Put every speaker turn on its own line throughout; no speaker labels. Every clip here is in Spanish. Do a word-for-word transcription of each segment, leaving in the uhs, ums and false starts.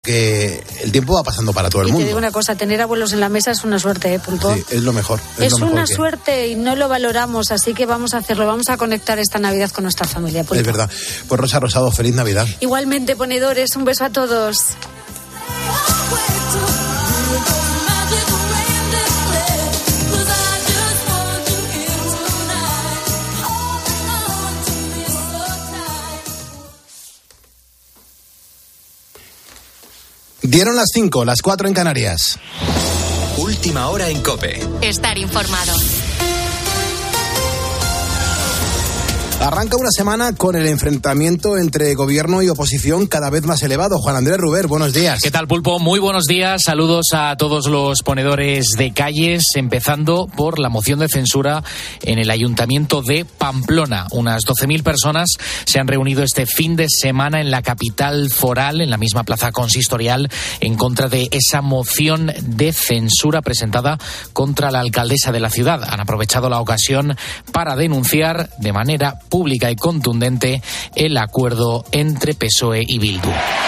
porque el tiempo va pasando para todo el
y
mundo.
Te digo una cosa, tener abuelos en la mesa es una suerte, ¿eh, Pulpo?
Sí, es lo mejor. Es,
es
lo mejor
una
que...
suerte y no lo valoramos, así que vamos a hacerlo, vamos a conectar esta Navidad con nuestra familia, Pulpo.
Es verdad. Pues Rosa Rosado, feliz Navidad.
Igualmente, ponedores, un beso a todos.
Dieron las cinco, las cuatro en Canarias.
Última hora en COPE.
Estar informado.
Arranca una semana con el enfrentamiento entre gobierno y oposición cada vez más elevado. Juan Andrés Ruber, buenos días.
¿Qué tal, Pulpo? Muy buenos días. Saludos a todos los ponedores de calles, empezando por la moción de censura en el Ayuntamiento de Pamplona. Unas doce mil personas se han reunido este fin de semana en la capital foral, en la misma plaza consistorial, en contra de esa moción de censura presentada contra la alcaldesa de la ciudad. Han aprovechado la ocasión para denunciar de manera pública y contundente el acuerdo entre P S O E y Bildu.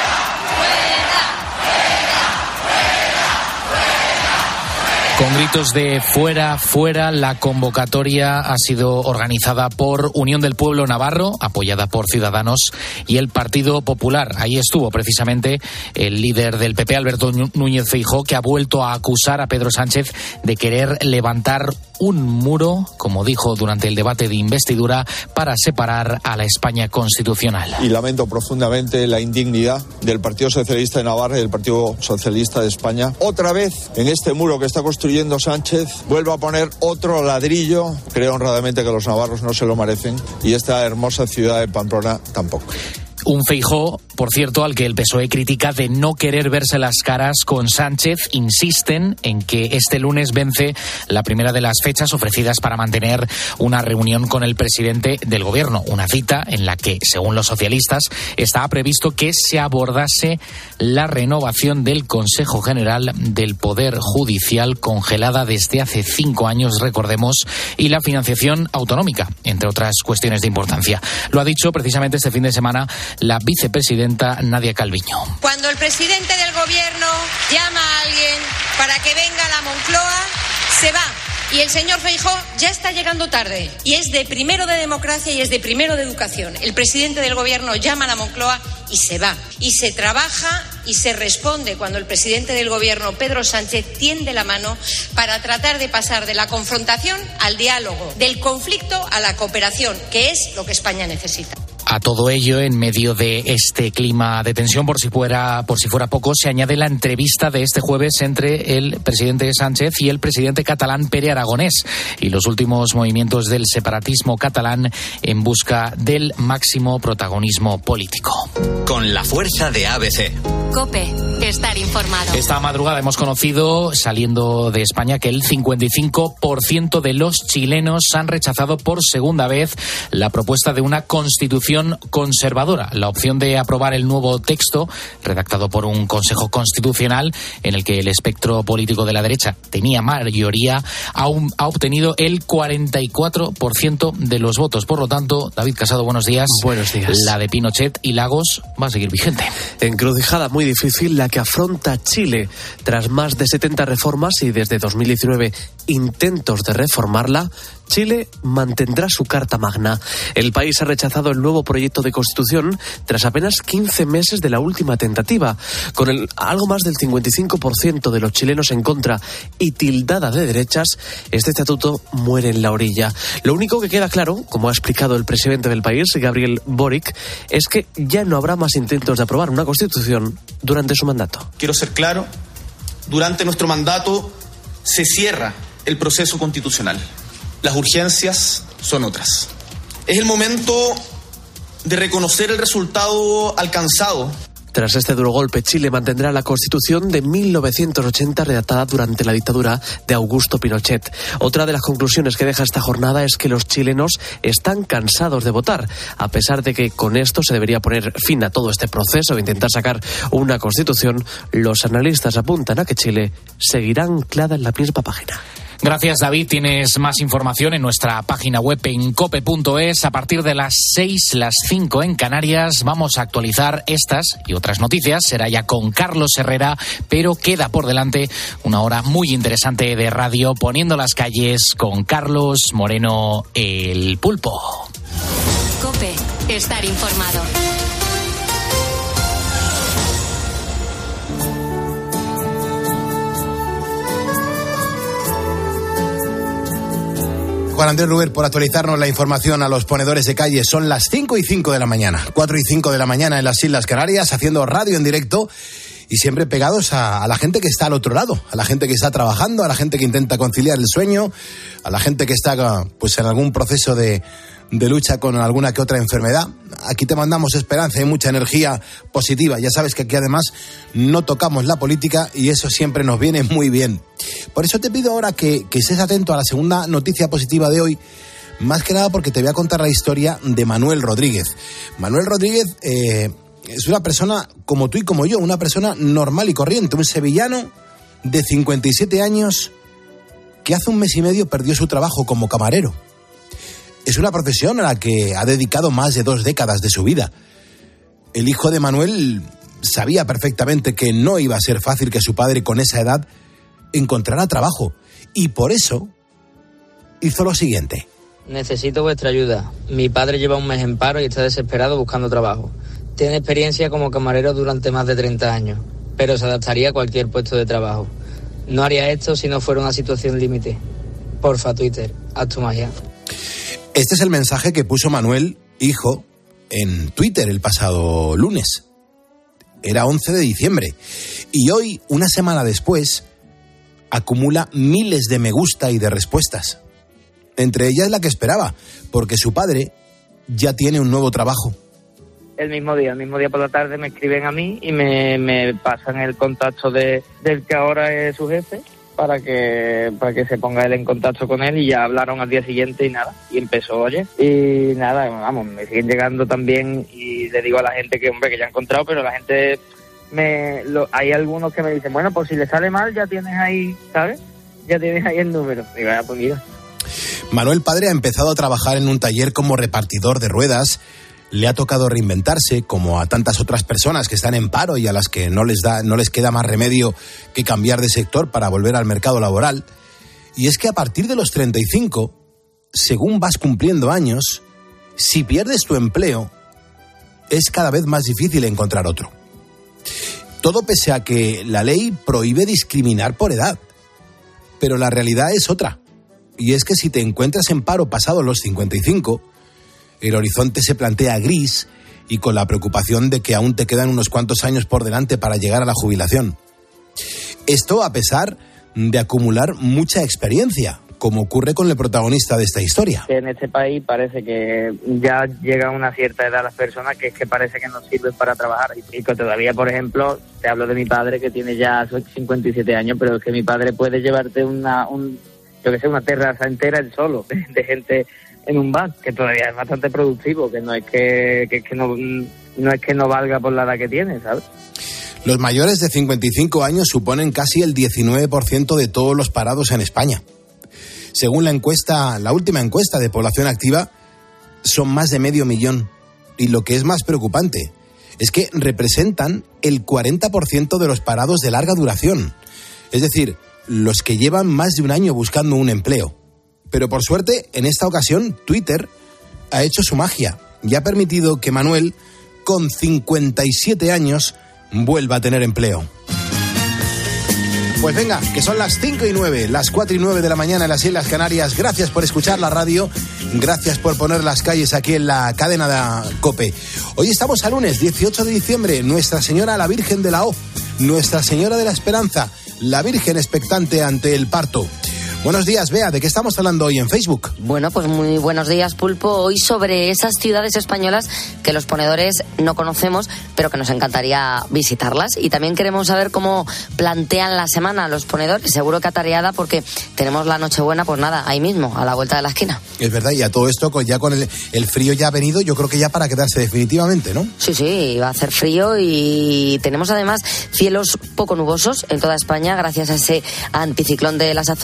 Con gritos de fuera, fuera, la convocatoria ha sido organizada por Unión del Pueblo Navarro, apoyada por Ciudadanos y el Partido Popular. Ahí estuvo precisamente el líder del P P, Alberto Núñez Feijóo, que ha vuelto a acusar a Pedro Sánchez de querer levantar un muro, como dijo durante el debate de investidura, para separar a la España constitucional.
Y lamento profundamente la indignidad del Partido Socialista de Navarra y del Partido Socialista de España. Otra vez, en este muro que está construyendo Sánchez, vuelve a poner otro ladrillo. Creo honradamente que los navarros no se lo merecen y esta hermosa ciudad de Pamplona tampoco.
Un Feijóo, por cierto, al que el P S O E critica de no querer verse las caras con Sánchez. Insisten en que este lunes vence la primera de las fechas ofrecidas para mantener una reunión con el presidente del gobierno. Una cita en la que, según los socialistas, estaba previsto que se abordase la renovación del Consejo General del Poder Judicial, congelada desde hace cinco años, recordemos, y la financiación autonómica, entre otras cuestiones de importancia. Lo ha dicho precisamente este fin de semana la vicepresidenta Nadia Calviño.
Cuando el presidente del gobierno llama a alguien para que venga a la Moncloa, se va. Y el señor Feijóo ya está llegando tarde. Y es de primero de democracia y es de primero de educación. El presidente del gobierno llama a la Moncloa y se va. Y se trabaja y se responde cuando el presidente del gobierno, Pedro Sánchez, tiende la mano para tratar de pasar de la confrontación al diálogo, del conflicto a la cooperación, que es lo que España necesita.
A todo ello, en medio de este clima de tensión, por si fuera, por si fuera poco, se añade la entrevista de este jueves entre el presidente Sánchez y el presidente catalán Pere Aragonés y los últimos movimientos del separatismo catalán en busca del máximo protagonismo político.
Con la fuerza de A B C.
COPE, estar informado.
Esta madrugada hemos conocido, saliendo de España, que el cincuenta y cinco por ciento de los chilenos han rechazado por segunda vez la propuesta de una constitución conservadora, la opción de aprobar el nuevo texto redactado por un Consejo Constitucional en el que el espectro político de la derecha tenía mayoría, aún ha obtenido el cuarenta y cuatro por ciento de los votos. Por lo tanto, David Casado, buenos días.
Buenos días.
La de Pinochet y Lagos va a seguir vigente.
Encrucijada muy difícil la que afronta Chile tras más de setenta reformas y desde dos mil diecinueve intentos de reformarla. Chile mantendrá su Carta Magna. El país ha rechazado el nuevo proyecto de constitución tras apenas quince meses de la última tentativa. Con el, algo más del cincuenta y cinco por ciento de los chilenos en contra y tildada de derechas, este estatuto muere en la orilla. Lo único que queda claro, como ha explicado el presidente del país, Gabriel Boric, es que ya no habrá más intentos de aprobar una constitución durante su mandato.
Quiero ser claro, durante nuestro mandato se cierra el proceso constitucional. Las urgencias son otras. Es el momento de reconocer el resultado alcanzado.
Tras este duro golpe, Chile mantendrá la Constitución de mil novecientos ochenta redactada durante la dictadura de Augusto Pinochet. Otra de las conclusiones que deja esta jornada es que los chilenos están cansados de votar, a pesar de que con esto se debería poner fin a todo este proceso de intentar sacar una Constitución. Los analistas apuntan a que Chile seguirá anclada en la misma página.
Gracias, David. Tienes más información en nuestra página web en cope punto es. A partir de las seis, las cinco en Canarias, vamos a actualizar estas y otras noticias. Será ya con Carlos Herrera, pero queda por delante una hora muy interesante de radio, poniendo las calles con Carlos Moreno, el Pulpo.
COPE, estar informado.
Juan Andrés Ruber, por actualizarnos la información a los ponedores de calle. Son las cinco y cinco de la mañana, cuatro y cinco de la mañana en las Islas Canarias, haciendo radio en directo y siempre pegados a, a la gente que está al otro lado, a la gente que está trabajando, a la gente que intenta conciliar el sueño, a la gente que está pues en algún proceso de, de lucha con alguna que otra enfermedad. Aquí te mandamos esperanza y mucha energía positiva. Ya sabes que aquí además no tocamos la política y eso siempre nos viene muy bien. Por eso te pido ahora que, que estés atento a la segunda noticia positiva de hoy, más que nada porque te voy a contar la historia de Manuel Rodríguez. Manuel Rodríguez eh, es una persona como tú y como yo, una persona normal y corriente, un sevillano de cincuenta y siete años que hace un mes y medio perdió su trabajo como camarero. Es una profesión a la que ha dedicado más de dos décadas de su vida. El hijo de Manuel sabía perfectamente que no iba a ser fácil que su padre con esa edad encontrara trabajo y por eso hizo lo siguiente.
Necesito vuestra ayuda. Mi padre lleva un mes en paro y está desesperado buscando trabajo. Tiene experiencia como camarero durante más de treinta años, pero se adaptaría a cualquier puesto de trabajo. No haría esto si no fuera una situación límite. Porfa, Twitter, haz tu magia.
Este es el mensaje que puso Manuel, hijo, en Twitter el pasado lunes. Era once de diciembre. Y hoy, una semana después, acumula miles de me gusta y de respuestas. Entre ellas la que esperaba, porque su padre ya tiene un nuevo trabajo.
El mismo día, el mismo día por la tarde me escriben a mí y me, me pasan el contacto de, del que ahora es su jefe para que para que se ponga él en contacto con él y ya hablaron al día siguiente y nada, y empezó ayer. Y nada, vamos, me siguen llegando también y le digo a la gente que, hombre, que ya he encontrado, pero la gente, me lo, hay algunos que me dicen, bueno, pues si le sale mal ya tienes ahí, ¿sabes? Ya tienes ahí el número. Y vaya, pues mira.
Manuel padre ha empezado a trabajar en un taller como repartidor de ruedas. Le ha tocado reinventarse, como a tantas otras personas que están en paro y a las que no les da, no les queda más remedio que cambiar de sector para volver al mercado laboral. Y es que a partir de los treinta y cinco, según vas cumpliendo años, si pierdes tu empleo, es cada vez más difícil encontrar otro. Todo pese a que la ley prohíbe discriminar por edad. Pero la realidad es otra. Y es que si te encuentras en paro pasados los cincuenta y cinco, el horizonte se plantea gris y con la preocupación de que aún te quedan unos cuantos años por delante para llegar a la jubilación. Esto a pesar de acumular mucha experiencia, como ocurre con el protagonista de esta historia.
En este país parece que ya llega a una cierta edad las personas que es que parece que no sirven para trabajar. Y que todavía, por ejemplo, te hablo de mi padre que tiene ya cincuenta y siete años, pero es que mi padre puede llevarte una, un, yo que sé, una terraza entera él solo, de, de gente en un bar, que todavía es bastante productivo, que no es que, que, que no, no es que no valga por la edad que tiene, ¿sabes?
Los mayores de cincuenta y cinco años suponen casi el diecinueve por ciento de todos los parados en España. Según la encuesta, la última encuesta de población activa, son más de medio millón. Y lo que es más preocupante es que representan el cuarenta por ciento de los parados de larga duración. Es decir, los que llevan más de un año buscando un empleo. Pero por suerte, en esta ocasión, Twitter ha hecho su magia y ha permitido que Manuel, con cincuenta y siete años, vuelva a tener empleo. Pues venga, que son las cinco y nueve, las cuatro y nueve de la mañana en las Islas Canarias. Gracias por escuchar la radio, gracias por poner las calles aquí en la cadena de COPE. Hoy estamos a lunes, dieciocho de diciembre, Nuestra Señora la Virgen de la O, Nuestra Señora de la Esperanza, la Virgen expectante ante el parto. Buenos días, Bea, ¿de qué estamos hablando hoy en Facebook?
Bueno, pues muy buenos días, Pulpo. Hoy sobre esas ciudades españolas que los ponedores no conocemos, pero que nos encantaría visitarlas. Y también queremos saber cómo plantean la semana los ponedores. Seguro que atareada porque tenemos la Nochebuena, pues nada, ahí mismo, a la vuelta de la esquina. Es verdad, y a todo esto, ya con el, el frío ya ha venido, yo creo que ya para quedarse definitivamente, ¿no? Sí, sí, va a hacer frío y tenemos además cielos poco nubosos en toda España gracias a ese anticiclón de las Azores.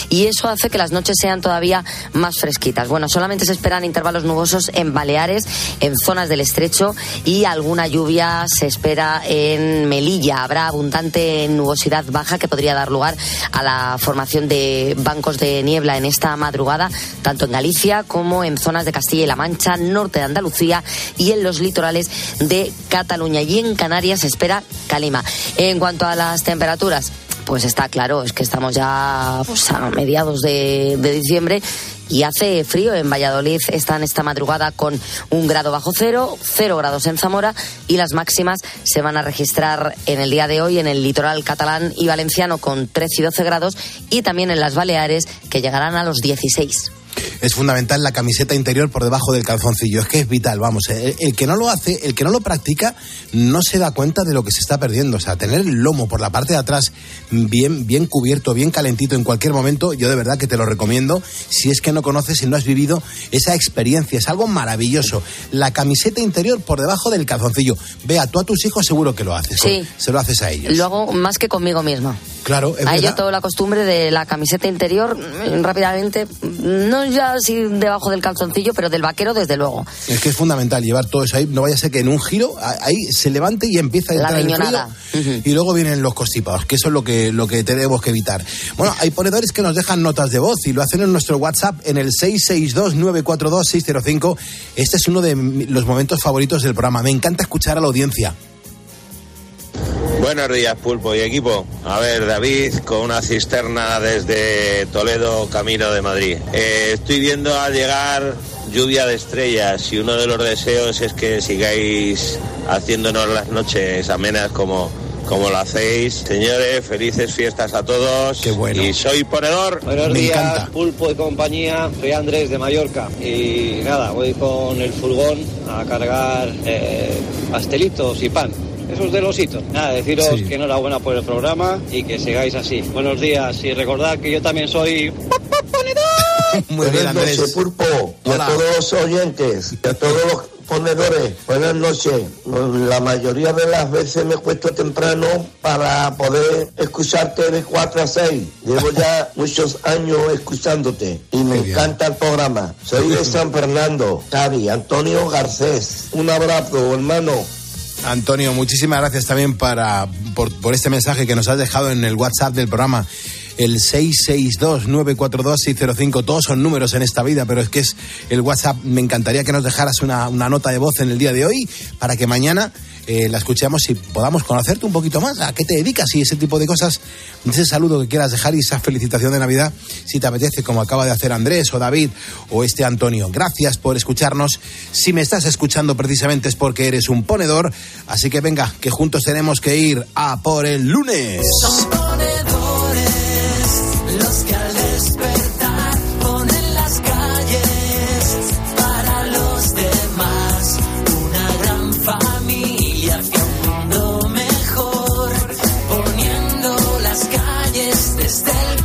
y eso hace que las noches sean todavía más fresquitas. Bueno, solamente se esperan intervalos nubosos en Baleares, en zonas del Estrecho, y alguna lluvia se espera en Melilla. Habrá abundante nubosidad baja que podría dar lugar a la formación de bancos de niebla en esta madrugada, tanto en Galicia como en zonas de Castilla y La Mancha, norte de Andalucía y en los litorales de Cataluña. Y en Canarias se espera calima. En cuanto a las temperaturas, pues está claro, es que estamos ya pues, a mediados de, de diciembre y hace frío. En Valladolid están esta madrugada con un grado bajo cero, cero grados en Zamora, y las máximas se van a registrar en el día de hoy en el litoral catalán y valenciano con trece y doce grados, y también en las Baleares, que llegarán a los dieciséis.
Es fundamental la camiseta interior por debajo del calzoncillo, es que es vital, vamos, el, el que no lo hace, el que no lo practica, no se da cuenta de lo que se está perdiendo. O sea, tener el lomo por la parte de atrás bien, bien cubierto, bien calentito en cualquier momento, yo de verdad que te lo recomiendo, si es que no conoces y no has vivido esa experiencia, es algo maravilloso. La camiseta interior por debajo del calzoncillo. Vea, tú a tus hijos seguro que lo haces,
sí.
Se lo haces a ellos.
Lo hago más que conmigo misma.
Claro, es
Ahí
verdad.
yo tengo la costumbre de la camiseta interior rápidamente, no ya así debajo del calzoncillo, pero del vaquero desde luego.
Es que es fundamental llevar todo eso ahí, no vaya a ser que en un giro ahí se levante y empieza a entrar
la
el frío,
uh-huh.
y luego vienen los constipados, que eso es lo que, lo que tenemos que evitar. Bueno, hay ponedores que nos dejan notas de voz y lo hacen en nuestro WhatsApp en el seis seis dos, nueve cuatro dos, seis cero cinco. Este es uno de los momentos favoritos del programa, me encanta escuchar a la audiencia.
Buenos días, Pulpo y equipo. A ver, David, con una cisterna desde Toledo, camino de Madrid. Eh, estoy viendo al llegar lluvia de estrellas y uno de los deseos es que sigáis haciéndonos las noches amenas como, como lo hacéis. Señores, felices fiestas a todos.
Qué bueno.
Y soy ponedor.
Buenos
Me
días,
encanta.
Pulpo y compañía. Soy Andrés de Mallorca. Y nada, voy con el furgón a cargar eh, pastelitos y pan. Esos de los hitos. Nada, deciros sí. que enhorabuena por el programa y que sigáis así. Buenos días y recordad que yo también soy ponedor.
Muy bien,
Buenas
Andrés.
noches, Pulpo. Y a todos los oyentes, y a todos los ponedores. Buenas noches. La mayoría de las veces me cuesto temprano para poder escucharte de cuatro a seis. Llevo ya muchos años escuchándote y me Qué encanta bien. el programa. Soy de San Fernando, Xavi, Antonio Garcés. Un abrazo, hermano.
Antonio, muchísimas gracias también para, por, por este mensaje que nos has dejado en el WhatsApp del programa, el seis seis dos, nueve cuatro dos, seis cero cinco. Todos son números en esta vida, pero es que es el WhatsApp. Me encantaría que nos dejaras una, una nota de voz en el día de hoy para que mañana eh, la escuchemos y podamos conocerte un poquito más, a qué te dedicas y ese tipo de cosas, ese saludo que quieras dejar y esa felicitación de Navidad, si te apetece, como acaba de hacer Andrés o David o este Antonio. Gracias por escucharnos. Si me estás escuchando precisamente es porque eres un ponedor, así que venga, que juntos tenemos que ir a por el lunes.
Son ponedores los que al despertar ponen las calles para los demás, una gran familia hacia un mundo mejor, poniendo las calles desde el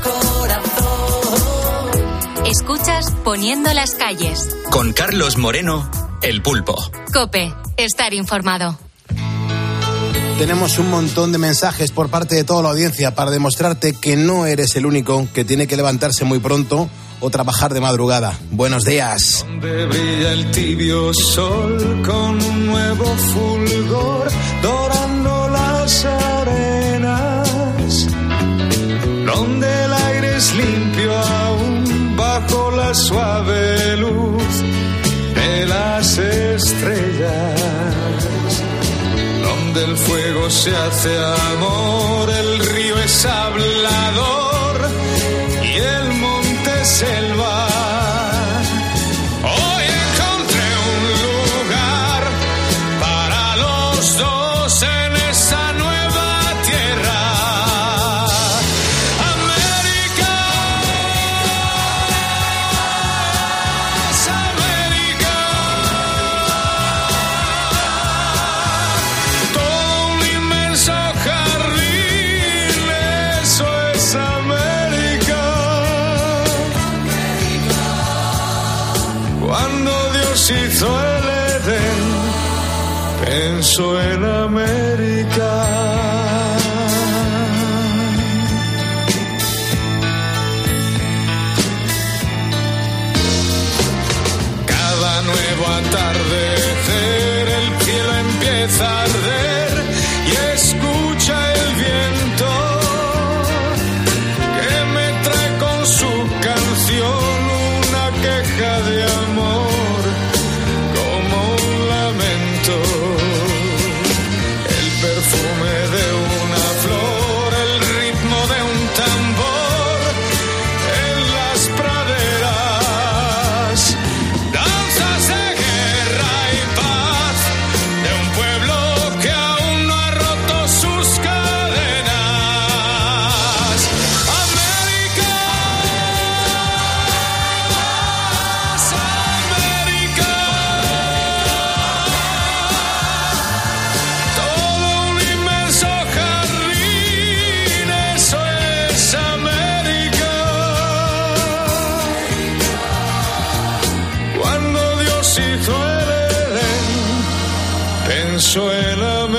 corazón.
Escuchas Poniendo las calles
con Carlos Moreno, El Pulpo.
COPE, estar informado.
Tenemos un montón de mensajes por parte de toda la audiencia para demostrarte que no eres el único que tiene que levantarse muy pronto o trabajar de madrugada. Buenos días.
Donde brilla el tibio sol con un nuevo fulgor, dorando las arenas. Donde el aire es limpio aún bajo la suave luz de las estrellas. Donde el fuego se hace amor, el río es hablador y el monte selva. Hoy encontré un lugar para los dos en esa nueva tierra. América es América. Todo un inmenso jardín, eso es América. Cuando Dios hizo el Edén, pensó en América. empieza a arder y escucha el viento que me trae con su canción una queja de amor como un lamento. El perfume de una flor, el ritmo de un tambor en las praderas, danzas de guerra y paz de un pueblo que aún no ha roto sus cadenas. América, América, todo un inmenso jardín, eso es América. Cuando Dios hizo el Edén, pensó en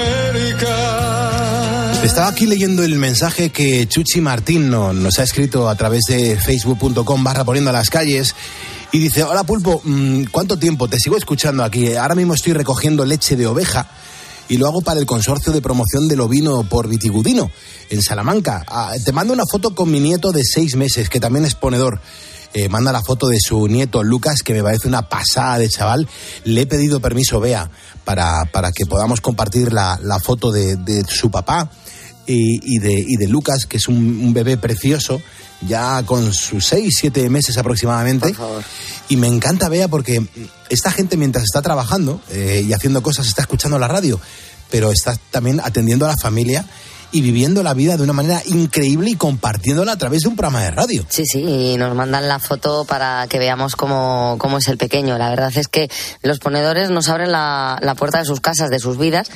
América.
Estaba aquí leyendo el mensaje que Chuchi Martín no- nos ha escrito a través de facebook punto com barra poniendo las calles y dice: hola Pulpo, mm, ¿cuánto tiempo? Te sigo escuchando aquí. Ahora mismo estoy recogiendo leche de oveja y lo hago para el consorcio de promoción del ovino por Vitigudino en Salamanca. Ah, te mando una foto con mi nieto de seis meses, que también es ponedor. Eh, manda la foto de su nieto Lucas, que me parece una pasada de chaval. Le he pedido permiso, Bea, para, para que podamos compartir la, la foto de, de su papá y, y, de, y de Lucas, que es un, un bebé precioso, ya con sus seis, siete meses aproximadamente.
Por favor.
Y me encanta, Bea, porque esta gente mientras está trabajando eh, y haciendo cosas está escuchando la radio, pero está también atendiendo a la familia y viviendo la vida de una manera increíble y compartiéndola a través de un programa de radio.
Sí, sí, y nos mandan la foto para que veamos cómo, cómo es el pequeño. La verdad es que los ponedores nos abren la, la puerta de sus casas, de sus vidas,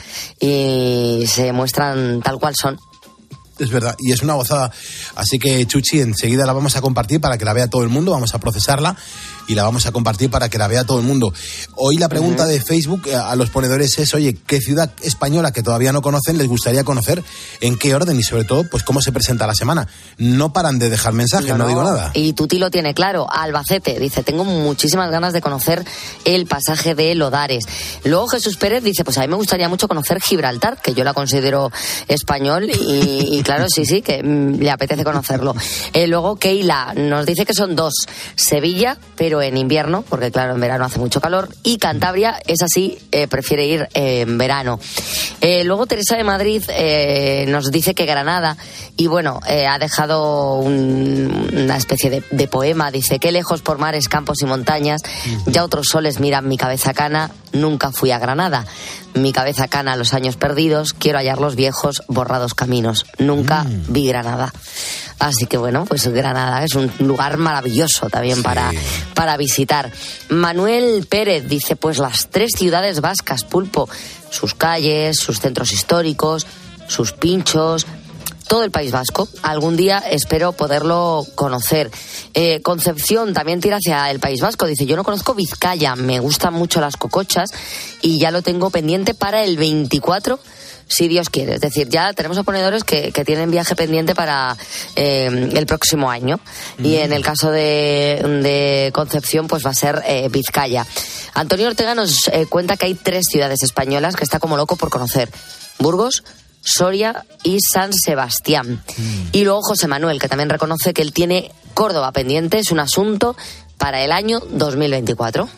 y se muestran tal cual son.
Es verdad, y es una gozada. Así que, Chuchi, enseguida la vamos a compartir para que la vea todo el mundo. Vamos a procesarla y la vamos a compartir para que la vea todo el mundo. Hoy la pregunta uh-huh. de Facebook a los ponedores es: oye, ¿qué ciudad española que todavía no conocen les gustaría conocer? ¿En qué orden? Y sobre todo, pues cómo se presenta la semana. No paran de dejar mensajes, no, no, no digo nada.
Y Tuti lo tiene claro. Albacete dice: tengo muchísimas ganas de conocer el pasaje de Lodares. Luego Jesús Pérez dice: pues a mí me gustaría mucho conocer Gibraltar, que yo la considero español, y, y claro, sí, sí, que mm, le apetece conocerlo. Eh, luego Keila nos dice que son dos: Sevilla, pero en invierno, porque claro, en verano hace mucho calor, y Cantabria, es así, eh, prefiere ir eh, en verano. Eh, luego Teresa de Madrid eh, nos dice que Granada, y bueno, eh, ha dejado un, una especie de, de poema. Dice: qué lejos por mares, campos y montañas, ya otros soles miran mi cabeza cana, nunca fui a Granada. Mi cabeza cana los años perdidos, quiero hallar los viejos borrados caminos, nunca mm. vi Granada. Así que bueno, pues Granada es un lugar maravilloso también sí. para, para visitar. Manuel Pérez dice: pues las tres ciudades vascas, Pulpo, sus calles, sus centros históricos, sus pinchos, todo el País Vasco. Algún día espero poderlo conocer. Eh, Concepción también tira hacia el País Vasco. Dice: yo no conozco Vizcaya, me gustan mucho las cocochas y ya lo tengo pendiente para el veinticuatro, si Dios quiere. Es decir, ya tenemos a ponedores que, que tienen viaje pendiente para eh, el próximo año. Mm. Y en el caso de, de Concepción, pues va a ser eh, Vizcaya. Antonio Ortega nos eh, cuenta que hay tres ciudades españolas que está como loco por conocer: Burgos, Soria y San Sebastián. Mm. Y luego José Manuel, que también reconoce que él tiene Córdoba pendiente, es un asunto para el año dos mil veinticuatro.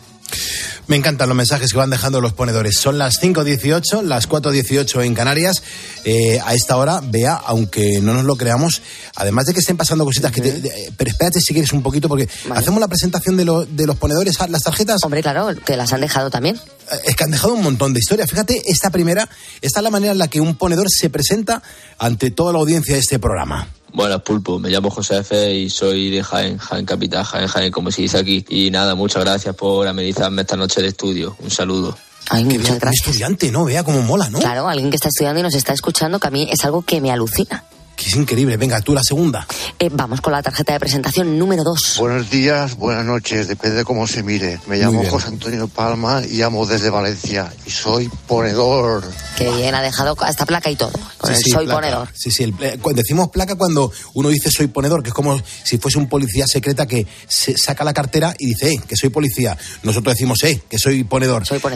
Me encantan los mensajes que van dejando los ponedores. Son las cinco dieciocho, las cuatro dieciocho en Canarias. Eh, a esta hora, Bea, aunque no nos lo creamos, además de que estén pasando cositas, que te, de, pero espérate si quieres un poquito, porque vale. hacemos la presentación de, lo, de los ponedores, las tarjetas.
Hombre, claro, que las han dejado también.
Es que han dejado un montón de historias. Fíjate, esta primera, esta es la manera en la que un ponedor se presenta ante toda la audiencia de este programa.
Buenas, Pulpo, me llamo José F. y soy de Jaén, Jaén Capital, Jaén, Jaén, como se dice aquí. Y nada, muchas gracias por amenizarme esta noche de estudio. Un saludo.
Ay, muchas gracias.
Un estudiante, ¿no? Vea cómo mola, ¿no?
Claro, alguien que está estudiando y nos está escuchando, que a mí es algo que me alucina.
Que es increíble. Venga, tú la segunda.
Eh, vamos con la tarjeta de presentación número dos.
Buenos días, buenas noches, depende de cómo se mire. Me llamo José Antonio Palma y llamo desde Valencia y soy ponedor.
Qué bien, ha dejado esta placa y todo. Con sí, el sí, soy
placa.
Ponedor.
Sí, sí, el, decimos placa cuando uno dice soy ponedor, que es como si fuese un policía secreta que se saca la cartera y dice, eh, que soy policía. Nosotros decimos, eh, que soy ponedor.
Soy ponedor.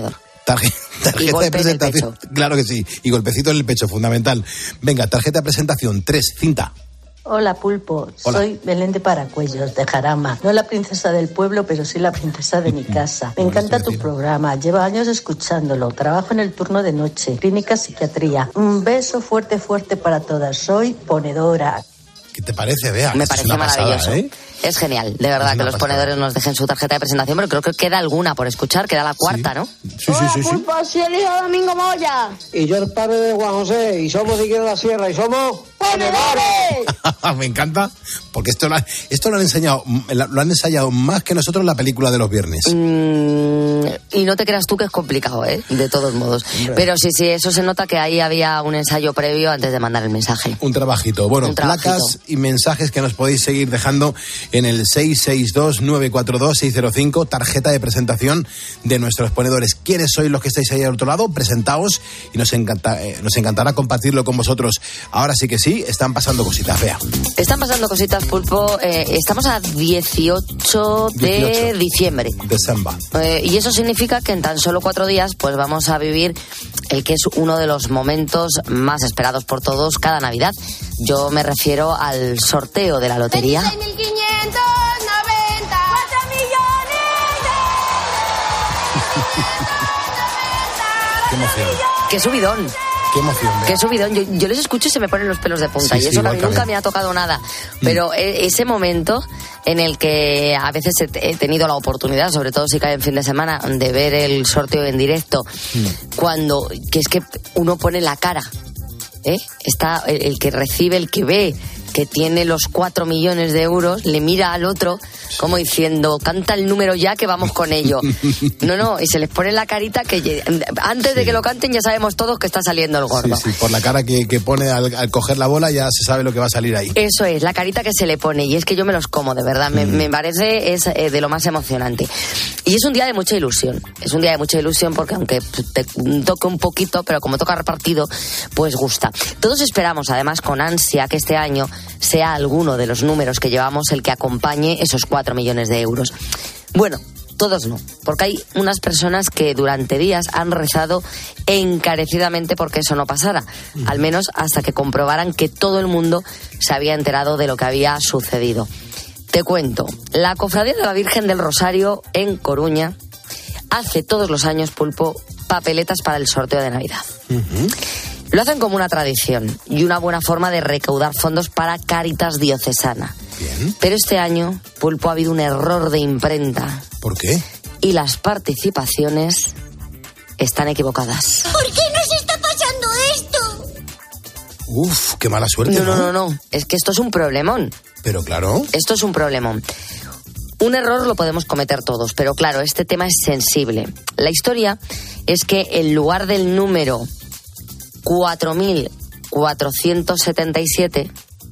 Tarje- tarjeta
Y golpe
de
en el
presentación. Claro que sí. Y golpecito en el pecho, fundamental. Venga, tarjeta de presentación. Tres, cinta.
Hola, Pulpo.
Hola.
Soy Belén de Paracuellos, de Jarama. No la princesa del pueblo, pero sí la princesa de mi casa. Me encanta tu programa. Llevo años escuchándolo. Trabajo en el turno de noche. Clínica psiquiatría. Un beso fuerte, fuerte para todas. Soy ponedora.
¿Qué te parece, Bea?
Me
Esto es
parece
una pasada,
maravilloso.
¿eh?
Es genial, de verdad,
Es
que
una
los
pasada.
ponedores nos dejen su tarjeta de presentación, pero creo que queda alguna por escuchar, queda la cuarta, ¿no?
Sí, sí, sí, sí.
Pulpo, soy el hijo de Domingo Moya.
Y yo el padre de Juan José, y somos de Quiero la Sierra, y somos...
¡Ponedores!
Me encanta, porque esto lo, han- esto lo han enseñado, lo han ensayado más que nosotros en la película de los viernes.
Mm, y no te creas tú que es complicado, ¿eh? De todos modos.
Hombre.
Pero sí, sí, eso se nota que ahí había un ensayo previo antes de mandar el mensaje.
Un trabajito. Bueno,
Un trabajito.
placas y mensajes que nos podéis seguir dejando en el seis seis dos, nueve cuatro dos, seis cero cinco, tarjeta de presentación de nuestros ponedores. ¿Quiénes sois los que estáis ahí al otro lado? Presentaos y nos, encanta, eh, nos encantará compartirlo con vosotros. Ahora sí que sí, están pasando cositas, Bea.
Están pasando cositas, Pulpo. Eh, estamos a dieciocho de
dieciocho.
diciembre.
December.
Eh, y eso significa que en tan solo cuatro días pues vamos a vivir el que es uno de los momentos más esperados por todos cada Navidad. Yo me refiero al sorteo de la lotería.
veintiséis mil quinientos noventa. ¡cuatro millones
Qué emoción.
¡Qué subidón!
Qué emoción, Bea.
¡Qué subidón! Yo, yo les escucho y se me ponen los pelos de punta.
Sí,
y
sí,
eso que a mí
igual que a mí.
nunca me ha tocado nada. Pero e- ese momento en el que a veces he, he tenido la oportunidad, sobre todo si cae en fin de semana, de ver el sorteo en directo, cuando, que es que uno pone la cara, ¿eh? Está el, el que recibe, el que ve que tiene los cuatro millones de euros, le mira al otro como diciendo, canta el número ya que vamos con ello. No, no, y se les pone la carita que ye- antes de que lo canten ya sabemos todos que está saliendo el gordo.
Sí, sí, por la cara que, que pone al, al coger la bola ya se sabe lo que va a salir ahí.
Eso es, la carita que se le pone, y es que yo me los como, de verdad, me, me parece es eh, de lo más emocionante. Y es un día de mucha ilusión, es un día de mucha ilusión porque aunque te toque un poquito, pero como toca repartido, pues gusta. Todos esperamos, además, con ansia que este año sea alguno de los números que llevamos el que acompañe esos cuatro millones de euros. Bueno, todos no, porque hay unas personas que durante días han rezado encarecidamente porque eso no pasara, al menos hasta que comprobaran que todo el mundo se había enterado de lo que había sucedido. Te cuento, la Cofradía de la Virgen del Rosario en Coruña hace todos los años, Pulpo, papeletas para el sorteo de Navidad. Lo hacen como una tradición y una buena forma de recaudar fondos para Cáritas Diocesana.
Bien.
Pero este año, Pulpo, ha habido un error de imprenta
¿Por qué?
y las participaciones están equivocadas.
¿Por qué nos está pasando esto?
Uf, qué mala suerte,
No,
¿no?
no, no, no. Es que esto es un problemón.
Pero claro.
Esto es un problemón. Un error lo podemos cometer todos, pero claro, este tema es sensible. La historia es que en lugar del número cuatro mil cuatrocientos setenta y siete,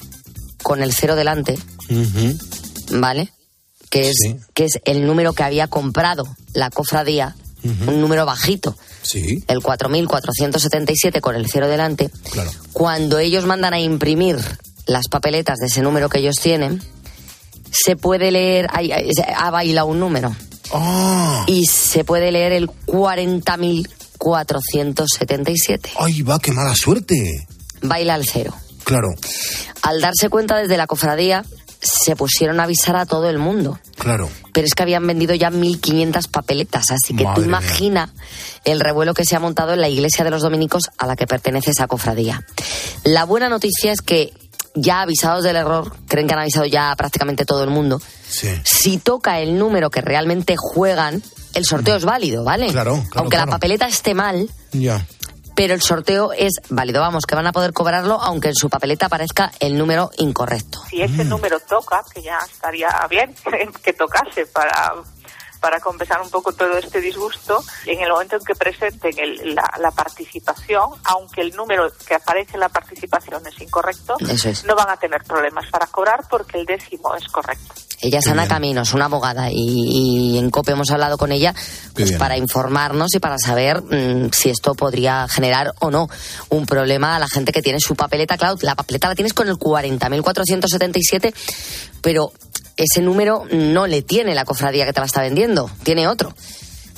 con el cero delante,
Ujú.
¿vale? Que es,
Sí.
que es el número que había comprado la cofradía,
Ujú.
un número bajito,
Sí,
el cuatro mil cuatrocientos setenta y siete con el cero delante.
claro.
Cuando ellos mandan a imprimir las papeletas de ese número que ellos tienen, se puede leer, ay, ay, se- ha bailado un número,
¡Ah!
y se puede leer el cuarenta mil cuatrocientos setenta y siete.
¡Ay, va, qué mala suerte!
Baila al cero.
Claro,
Al darse cuenta desde la cofradía, se pusieron a avisar a todo el mundo.
claro.
Pero es que habían vendido ya mil quinientas papeletas, así que
Madre
tú
mía.
imagina el revuelo que se ha montado en la iglesia de los dominicos a la que pertenece esa cofradía. La buena noticia es que ya avisados del error, creen que han avisado ya prácticamente todo el mundo,
Sí.
si toca el número que realmente juegan, el sorteo es válido, ¿vale?
Claro, claro,
Aunque
claro.
la papeleta esté mal,
Ya.
pero el sorteo es válido, vamos, que van a poder cobrarlo aunque en su papeleta aparezca el número incorrecto.
Si ese número toca, que ya estaría bien que tocase para, para compensar un poco todo este disgusto, en el momento en que presenten el- la, la participación, aunque el número que aparece en la participación es incorrecto,
Eso es.
no van a tener problemas para cobrar porque el décimo es correcto.
Ella es Ana Caminos, una abogada, y, y en COPE hemos hablado con ella pues,
bien.
para informarnos y para saber mm, si esto podría generar o no un problema a la gente que tiene su papeleta. Claro, la papeleta la tienes con el cuarenta mil cuatrocientos setenta y siete, pero ese número no le tiene la cofradía que te la está vendiendo, tiene otro.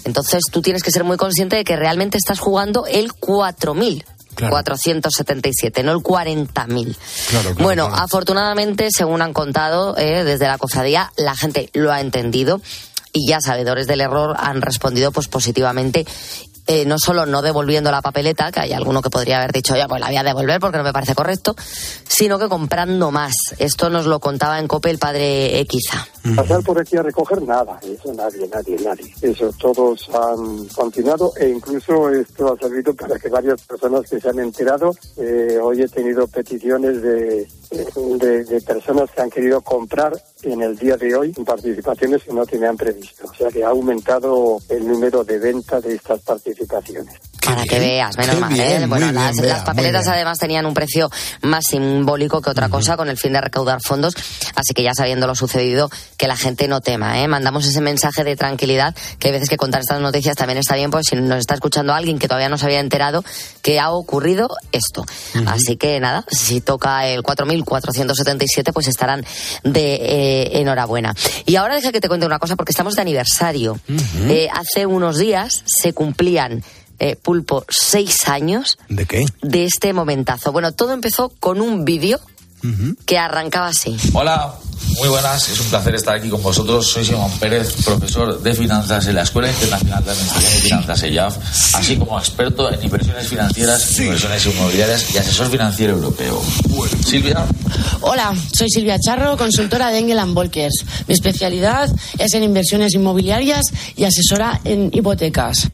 Entonces tú tienes que ser muy consciente de que realmente estás jugando el cuatro mil. Claro. cuatrocientos setenta y siete, no el cuarenta mil.
Claro, claro,
bueno,
claro.
afortunadamente, según han contado eh, desde la cofradía, la gente lo ha entendido y ya sabedores del error han respondido pues positivamente. Eh, no solo no devolviendo la papeleta, que hay alguno que podría haber dicho, ya, pues la voy a devolver porque no me parece correcto, sino que comprando más. Esto nos lo contaba en COPE el padre Equiza.
Pasar por aquí a recoger nada, eso nadie, nadie, nadie. Eso todos han continuado e incluso esto ha servido para que varias personas que se han enterado, eh, hoy he tenido peticiones de, de, de personas que han querido comprar en el día de hoy en participaciones que no tenían previsto. O sea que ha aumentado el número de venta de estas participaciones.
Para que veas, menos mal, ¿eh? Bueno,
bien,
las,
Bea,
las papeletas además tenían un precio más simbólico que otra uh-huh. cosa con el fin de recaudar fondos, así que ya sabiendo lo sucedido, que la gente no tema, ¿eh? Mandamos ese mensaje de tranquilidad, que hay veces que contar estas noticias también está bien, pues si nos está escuchando alguien que todavía no se había enterado que ha ocurrido esto. Uh-huh. Así que nada, si toca el cuatro mil cuatrocientos setenta y siete, pues estarán de eh, enhorabuena. Y ahora deja que te cuente una cosa, porque estamos de aniversario. Uh-huh. Eh, hace unos días se cumplían Eh, Pulpo, seis años.
¿De qué?
De este momentazo. Bueno, todo empezó con un vídeo uh-huh. que arrancaba así.
Hola, muy buenas, es un placer estar aquí con vosotros. Soy Simón Pérez, profesor de finanzas en la Escuela Internacional de Administración de Finanzas, E I A F, así como experto en inversiones financieras, sí. inversiones inmobiliarias y asesor financiero europeo. Bueno. Silvia.
Hola, soy Silvia Charro, consultora de Engel and Volkers. Mi especialidad es en inversiones inmobiliarias y asesora en hipotecas.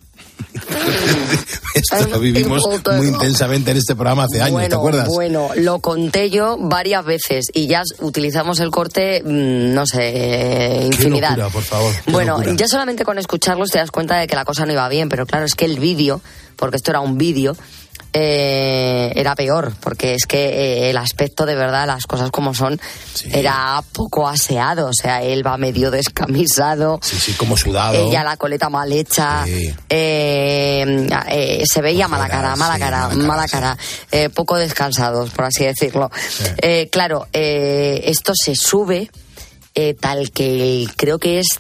Esto lo vivimos muy intensamente en este programa hace años,
bueno,
¿te acuerdas?
Bueno, lo conté yo varias veces y ya utilizamos el corte, no sé, infinidad.
Qué locura, por favor.
Bueno,
locura.
Ya solamente con escucharlos te das cuenta de que la cosa no iba bien, pero claro, es que el vídeo, porque esto era un vídeo, Eh, era peor, porque es que eh, el aspecto de verdad, las cosas como son, sí. era poco aseado, o sea, él va medio descamisado,
sí, sí, como sudado,
ella la coleta mal hecha, sí. eh, eh, se veía mala cara, mala cara, sí, mala cara, sí. eh, poco descansados, por así decirlo. Sí. Eh, claro, eh, esto se sube eh, tal que creo que es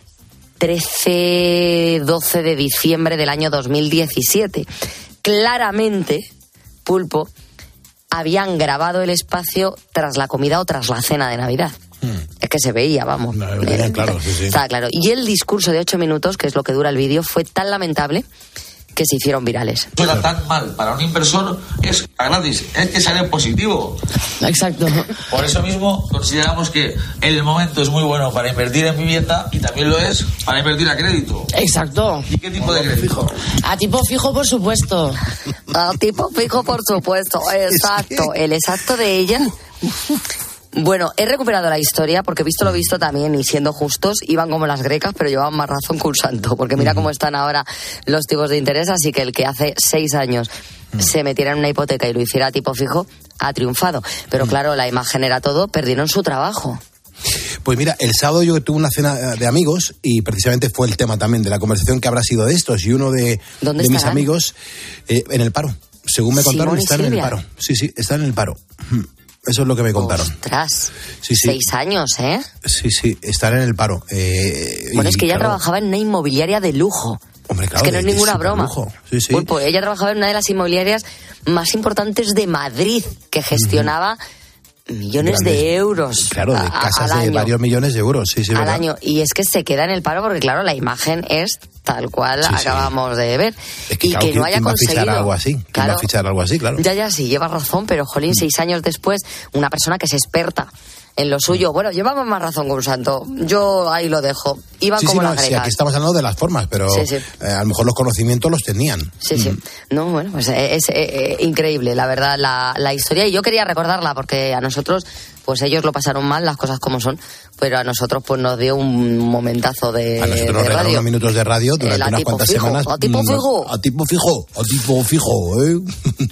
trece, doce de diciembre del año dos mil diecisiete. Claramente, Pulpo, habían grabado el espacio tras la comida o tras la cena de Navidad. Hmm. Es que se veía, vamos.
No, eh, claro, sí, sí.
Está claro. Y el discurso de ocho minutos, que es lo que dura el vídeo, fue tan lamentable que se hicieron virales.
Suena tan mal para un inversor, es gratis, es que sale positivo.
Exacto.
Por eso mismo consideramos que el momento es muy bueno para invertir en vivienda y también lo es para invertir a crédito.
Exacto.
¿Y qué tipo de crédito?
A tipo fijo, por supuesto.
A tipo fijo, por supuesto. Exacto. El exacto de ella. Bueno, he recuperado la historia porque visto lo visto también, y siendo justos, iban como las grecas, pero llevaban más razón que un santo, porque mira cómo están ahora los tipos de interés, así que el que hace seis años se metiera en una hipoteca y lo hiciera a tipo fijo, ha triunfado. Pero claro, la imagen era todo, perdieron su trabajo.
Pues mira, el sábado yo tuve una cena de amigos y precisamente fue el tema también de la conversación que habrá sido de estos, y uno de, de mis amigos eh, en el paro. Según me contaron, están en el paro. Sí, sí, están en el paro. Eso es lo que me contaron.
Ostras,
sí, sí.
Seis años, ¿eh?
Sí, sí, están en el paro. Eh,
bueno, es que ella
claro,
trabajaba en una inmobiliaria de lujo.
Hombre, claro,
es que no
de,
es ninguna broma.
Sí, sí.
Pues, pues ella trabajaba en una de las inmobiliarias más importantes de Madrid, que gestionaba uh-huh. millones Grandes, de euros.
Claro, de
a,
casas
al
de
año.
varios millones de euros, sí, sí.
Al
¿verdad?
año. Y es que se queda en el paro porque, claro, la imagen es tal cual sí, acabamos sí. de ver.
Es que,
y
claro,
que no haya
¿quién va
conseguido.
A fichar algo así? ¿Quién
claro,
va a fichar algo así? Claro.
Ya, ya, sí, llevas razón, pero, jolín, mm. seis años después, una persona que es experta en lo suyo. Bueno, llevamos más razón que un santo. Yo ahí lo dejo. Iban
sí,
como
sí,
las
no,
grecas.
Sí, aquí estamos hablando de las formas, pero
sí, sí.
Eh, a lo mejor los conocimientos los tenían.
Sí, sí. No, bueno, pues es, es, es increíble, la verdad, la, la historia. Y yo quería recordarla porque a nosotros, pues ellos lo pasaron mal, las cosas como son, pero a nosotros pues nos dio un momentazo de,
a nosotros
de
nos regalaron
radio.
unos minutos de radio durante unas cuantas
fijo,
semanas.
A tipo fijo.
A tipo fijo, a tipo fijo, ¿eh?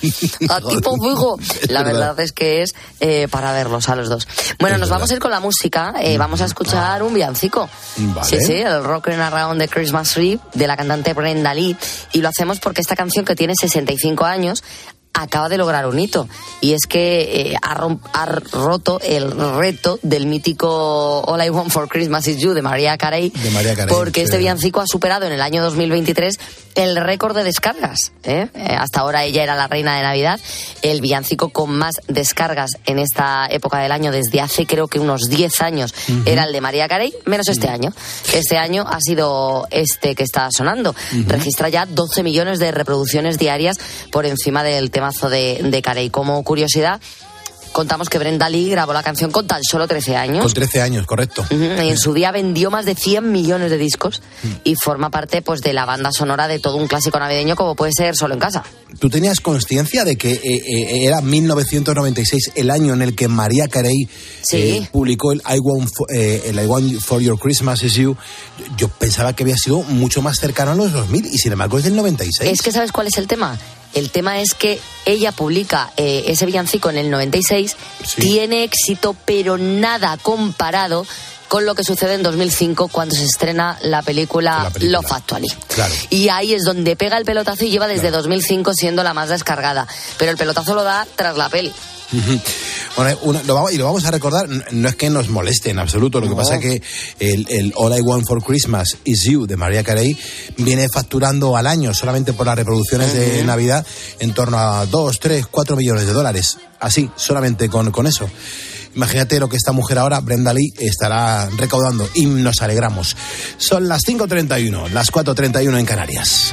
A tipo fijo. La verdad es que es eh, para verlos a los dos. Bueno, es nos verdad. Vamos a ir con la música. Eh, vamos a escuchar un villancico.
Vale.
Sí, sí, el Rockin' Around the Christmas Tree de la cantante Brenda Lee. Y lo hacemos porque esta canción, que tiene sesenta y cinco años, acaba de lograr un hito, y es que eh, ha, rom- ha roto el reto del mítico All I Want for Christmas Is You de Mariah Carey,
de Mariah Carey,
porque
sí.
este villancico ha superado en el año dos mil veintitrés el récord de descargas, ¿eh? Eh, hasta ahora ella era la reina de Navidad, el villancico con más descargas en esta época del año desde hace creo que unos diez años uh-huh. era el de Mariah Carey, menos este uh-huh. año. Este año ha sido este que está sonando. Uh-huh. Registra ya doce millones de reproducciones diarias por encima del temazo de, de Carey. Como curiosidad, contamos que Brenda Lee grabó la canción con tan solo trece años.
Con trece años, correcto.
Uh-huh. Y en su día vendió más de cien millones de discos uh-huh. y forma parte pues de la banda sonora de todo un clásico navideño como puede ser Solo en Casa.
¿Tú tenías consciencia de que eh, eh, era mil novecientos noventa y seis el año en el que Mariah Carey
sí.
eh, publicó el I, Want for, eh, el I Want for Your Christmas Is You? Yo pensaba que había sido mucho más cercano a los dos mil y sin embargo es del noventa y seis.
Es que ¿sabes cuál es el tema? El tema es que ella publica eh, ese villancico en el noventa y seis, sí. tiene éxito, pero nada comparado con lo que sucede en dos mil cinco cuando se estrena la película, la película. Love Actually.
Claro.
Y ahí es donde pega el pelotazo y lleva desde claro. dos mil cinco siendo la más descargada. Pero el pelotazo lo da tras la peli.
Uh-huh. Bueno, uno, lo vamos, y lo vamos a recordar, no es que nos moleste en absoluto, lo no. que pasa es que el, el All I Want for Christmas Is You de Mariah Carey viene facturando al año, solamente por las reproducciones uh-huh. de Navidad, en torno a dos, tres, cuatro millones de dólares. Así, solamente con, con eso. Imagínate lo que esta mujer ahora, Brenda Lee, estará recaudando y nos alegramos. Son las cinco treinta y uno, las cuatro treinta y uno en Canarias.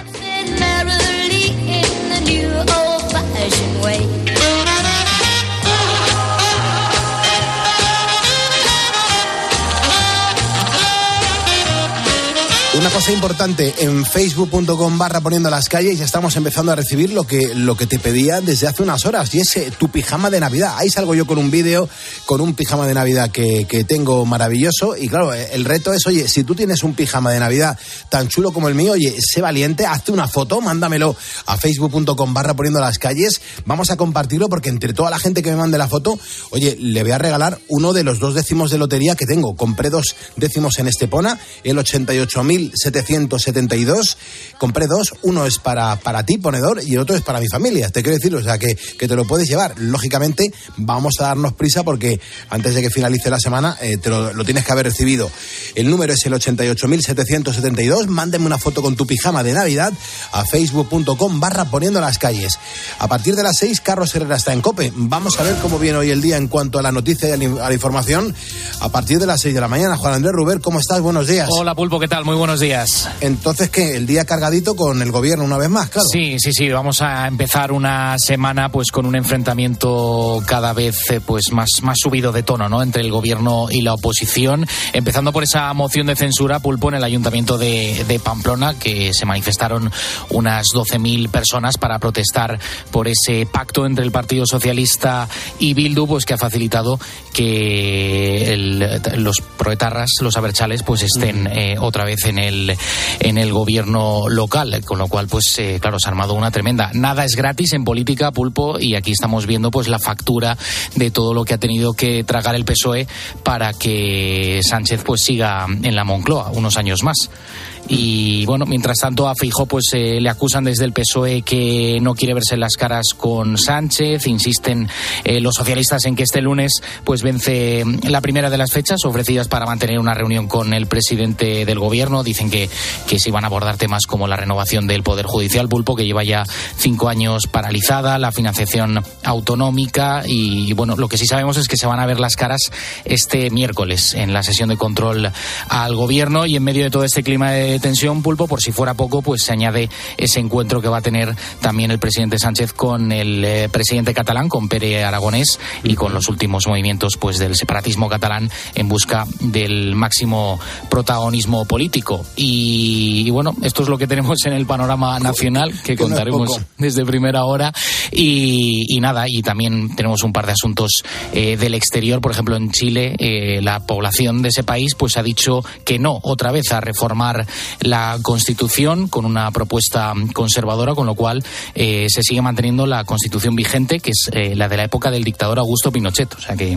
Una cosa importante, en facebook punto com barra poniendo las calles ya estamos empezando a recibir lo que, lo que te pedía desde hace unas horas, y es eh, tu pijama de Navidad. Ahí salgo yo con un vídeo, con un pijama de Navidad que, que tengo maravilloso, y claro, el reto es, oye, si tú tienes un pijama de Navidad tan chulo como el mío, oye, sé valiente, hazte una foto, mándamelo a facebook punto com barra poniendo las calles, vamos a compartirlo porque entre toda la gente que me mande la foto, oye, le voy a regalar uno de los dos décimos de lotería que tengo. Compré dos décimos en Estepona, el ochenta y ocho mil setecientos setenta y dos, compré dos, uno es para, para ti, ponedor, y el otro es para mi familia, te quiero decir, o sea, que, que te lo puedes llevar. Lógicamente, vamos a darnos prisa porque antes de que finalice la semana, eh, te lo, lo tienes que haber recibido. El número es el ochenta y ocho mil setecientos setenta y dos, mándeme una foto con tu pijama de Navidad a facebook punto com barra poniendo las calles. A partir de las seis, Carlos Herrera está en COPE. Vamos a ver cómo viene hoy el día en cuanto a la noticia y a la información. A partir de las seis de la mañana, Juan Andrés Ruber, ¿cómo estás? Buenos días.
Hola, Pulpo, ¿qué tal? Muy buenos días.
Entonces, ¿qué? El día cargadito con el gobierno una vez más, claro.
Sí, sí, sí. Vamos a empezar una semana pues con un enfrentamiento cada vez eh, pues más, más subido de tono, ¿no? Entre el gobierno y la oposición. Empezando por esa moción de censura, Pulpo, en el Ayuntamiento de, de Pamplona, que se manifestaron unas doce mil personas para protestar por ese pacto entre el Partido Socialista y Bildu, pues que ha facilitado que el, los proetarras, los abertzales, pues estén eh, otra vez en el en el gobierno local, con lo cual pues eh, claro, se ha armado una tremenda. Nada es gratis en política, Pulpo, y aquí estamos viendo pues la factura de todo lo que ha tenido que tragar el P S O E para que Sánchez pues siga en la Moncloa unos años más. Y bueno, mientras tanto a Feijóo pues eh, le acusan desde el P S O E que no quiere verse en las caras con Sánchez. Insisten eh, los socialistas en que este lunes pues vence la primera de las fechas ofrecidas para mantener una reunión con el presidente del gobierno. Dicen que, que se iban a abordar temas como la renovación del Poder Judicial, Pulpo, que lleva ya cinco años paralizada, la financiación autonómica, y bueno, lo que sí sabemos es que se van a ver las caras este miércoles en la sesión de control al gobierno. Y en medio de todo este clima de tensión, Pulpo, por si fuera poco, pues se añade ese encuentro que va a tener también el presidente Sánchez con el eh, presidente catalán, con Pere Aragonés, y con los últimos movimientos pues del separatismo catalán en busca del máximo protagonismo político. Y, y bueno, esto es lo que tenemos en el panorama nacional, que contaremos desde primera hora. Y, y nada, y también tenemos un par de asuntos eh, del exterior. Por ejemplo, en Chile, eh, la población de ese país pues ha dicho que no, otra vez, a reformar la Constitución con una propuesta conservadora, con lo cual eh, se sigue manteniendo la Constitución vigente, que es eh, la de la época del dictador Augusto Pinochet. O sea que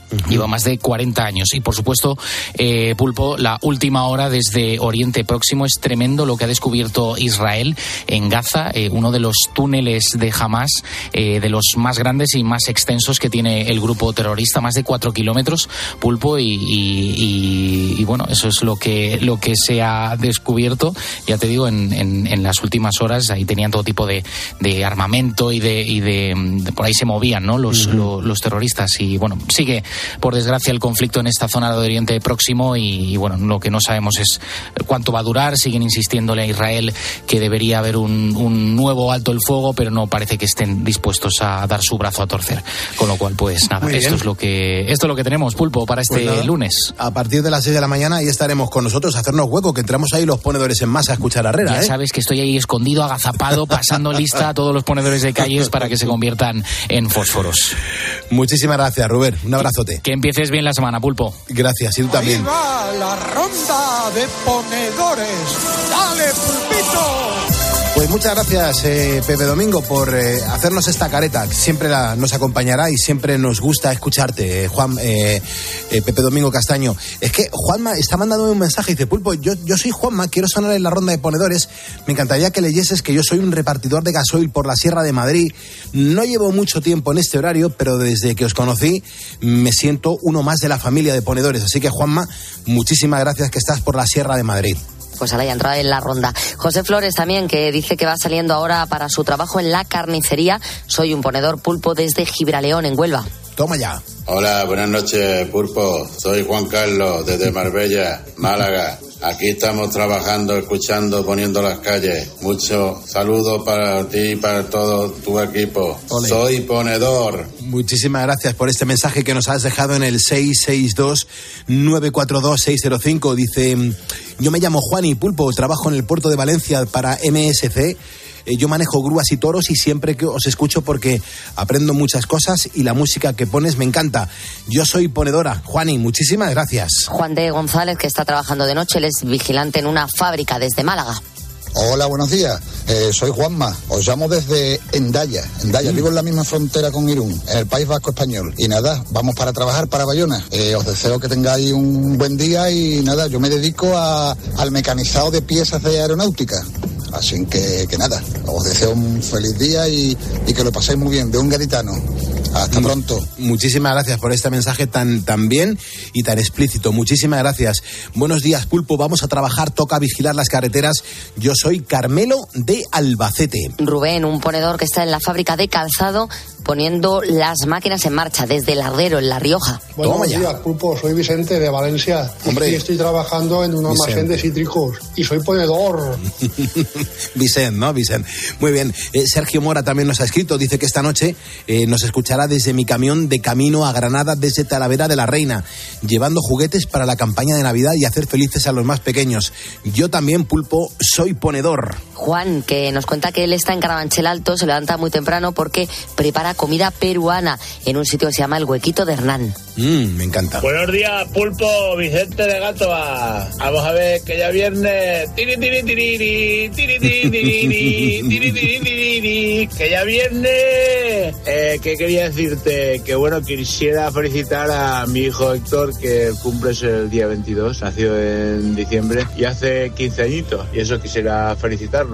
Uh-huh. Lleva más de cuarenta años. Y por supuesto, eh, Pulpo, la última hora desde Oriente Próximo es tremendo lo que ha descubierto Israel en Gaza, eh, uno de los túneles de Hamas, eh, de los más grandes y más extensos que tiene el grupo terrorista, más de cuatro kilómetros, Pulpo, y, y, y, y bueno, eso es lo que, lo que se ha descubierto, ya te digo, en, en, en las últimas horas. Ahí tenían todo tipo de, de armamento y de, y de, de por ahí se movían, ¿no? Los, uh-huh. lo, los terroristas. Y bueno, sigue por desgracia el conflicto en esta zona de Oriente Próximo y, y bueno, lo que no sabemos es cuánto va a durar. Siguen insistiéndole a Israel que debería haber un, un nuevo alto el fuego, pero no parece que estén dispuestos a dar su brazo a torcer. Con lo cual, pues nada, esto es lo que esto es lo que tenemos, Pulpo, para este pues lunes.
A partir de las seis de la mañana ahí estaremos con nosotros a hacernos hueco, que entramos ahí los ponedores en masa a escuchar a Herrera.
Ya
¿eh?
sabes que estoy ahí escondido, agazapado, pasando lista a todos los ponedores de calles para que se conviertan en fósforos.
Muchísimas gracias, Rubén. Un abrazote.
Que empieces bien la semana, Pulpo.
Gracias, y tú también.
Ahí va la ronda de ponedores. ¡Dale, Pulpito!
Pues muchas gracias, eh, Pepe Domingo, por eh, hacernos esta careta. Siempre la, nos acompañará y siempre nos gusta escucharte, eh, Juan, eh, eh, Pepe Domingo Castaño. Es que Juanma está mandándome un mensaje y dice: Pulpo, yo, yo soy Juanma, quiero sonar en la ronda de ponedores. Me encantaría que leyeses que yo soy un repartidor de gasoil por la Sierra de Madrid. No llevo mucho tiempo en este horario, pero desde que os conocí me siento uno más de la familia de ponedores. Así que, Juanma, muchísimas gracias que estás por la Sierra de Madrid.
Pues ahora ya entrado en la ronda. José Flores también, que dice que va saliendo ahora para su trabajo en la carnicería. Soy un ponedor, Pulpo, desde Gibraleón, en Huelva.
Toma ya.
Hola, buenas noches, Pulpo. Soy Juan Carlos, desde Marbella, Málaga. Aquí estamos trabajando, escuchando, poniendo las calles. Muchos saludos para ti y para todo tu equipo. Olé. Soy ponedor.
Muchísimas gracias por este mensaje que nos has dejado en el seis seis dos, nueve cuatro dos, seis cero cinco. Dice: yo me llamo Juan y Pulpo, trabajo en el puerto de Valencia para M S C. Yo manejo grúas y toros y siempre que os escucho porque aprendo muchas cosas y la música que pones me encanta. Yo soy ponedora. Juani, muchísimas gracias.
Juan de González, que está trabajando de noche, él es vigilante en una fábrica desde Málaga.
Hola, buenos días. Eh, soy Juanma. Os llamo desde Hendaya. Hendaya, mm. vivo en la misma frontera con Irún, en el País Vasco español. Y nada, vamos para trabajar para Bayona. Eh, os deseo que tengáis un buen día y nada, yo me dedico a, al mecanizado de piezas de aeronáutica. Así que, que nada, os deseo un feliz día y, y que lo paséis muy bien. De un gaditano. Hasta pronto.
Muchísimas gracias por este mensaje tan, tan bien y tan explícito. Muchísimas gracias. Buenos días, Pulpo. Vamos a trabajar, toca vigilar las carreteras. Yo soy Carmelo de Albacete.
Rubén, un ponedor que está en la fábrica de calzado poniendo las máquinas en marcha desde el Ardero, en La Rioja.
Buenos días, Pulpo. Soy Vicente de Valencia. Hombre. Y estoy trabajando en un almacén de cítricos y soy ponedor.
Vicente, ¿no? Vicente. Muy bien. Eh, Sergio Mora también nos ha escrito. Dice que esta noche eh, nos escuchará desde mi camión de camino a Granada desde Talavera de la Reina, llevando juguetes para la campaña de Navidad y hacer felices a los más pequeños. Yo también, Pulpo, soy ponedor.
Juan, que nos cuenta que él está en Carabanchel Alto, se levanta muy temprano porque prepara comida peruana en un sitio que se llama El Huequito de Hernán.
Mm, me encanta.
Buenos días, Pulpo, Vicente de Gatoa. Vamos a ver que ya viernes. Tiri, tiri, tiri, tiri, tiri, tiri, tiri, tiri, tiri, tiri, que ya viernes. Eh, ¿Qué quería decirte? Que bueno, quisiera felicitar a mi hijo Héctor, que cumple el día veintidós, nació en diciembre y hace quince añitos. Y eso quisiera felicitarlo.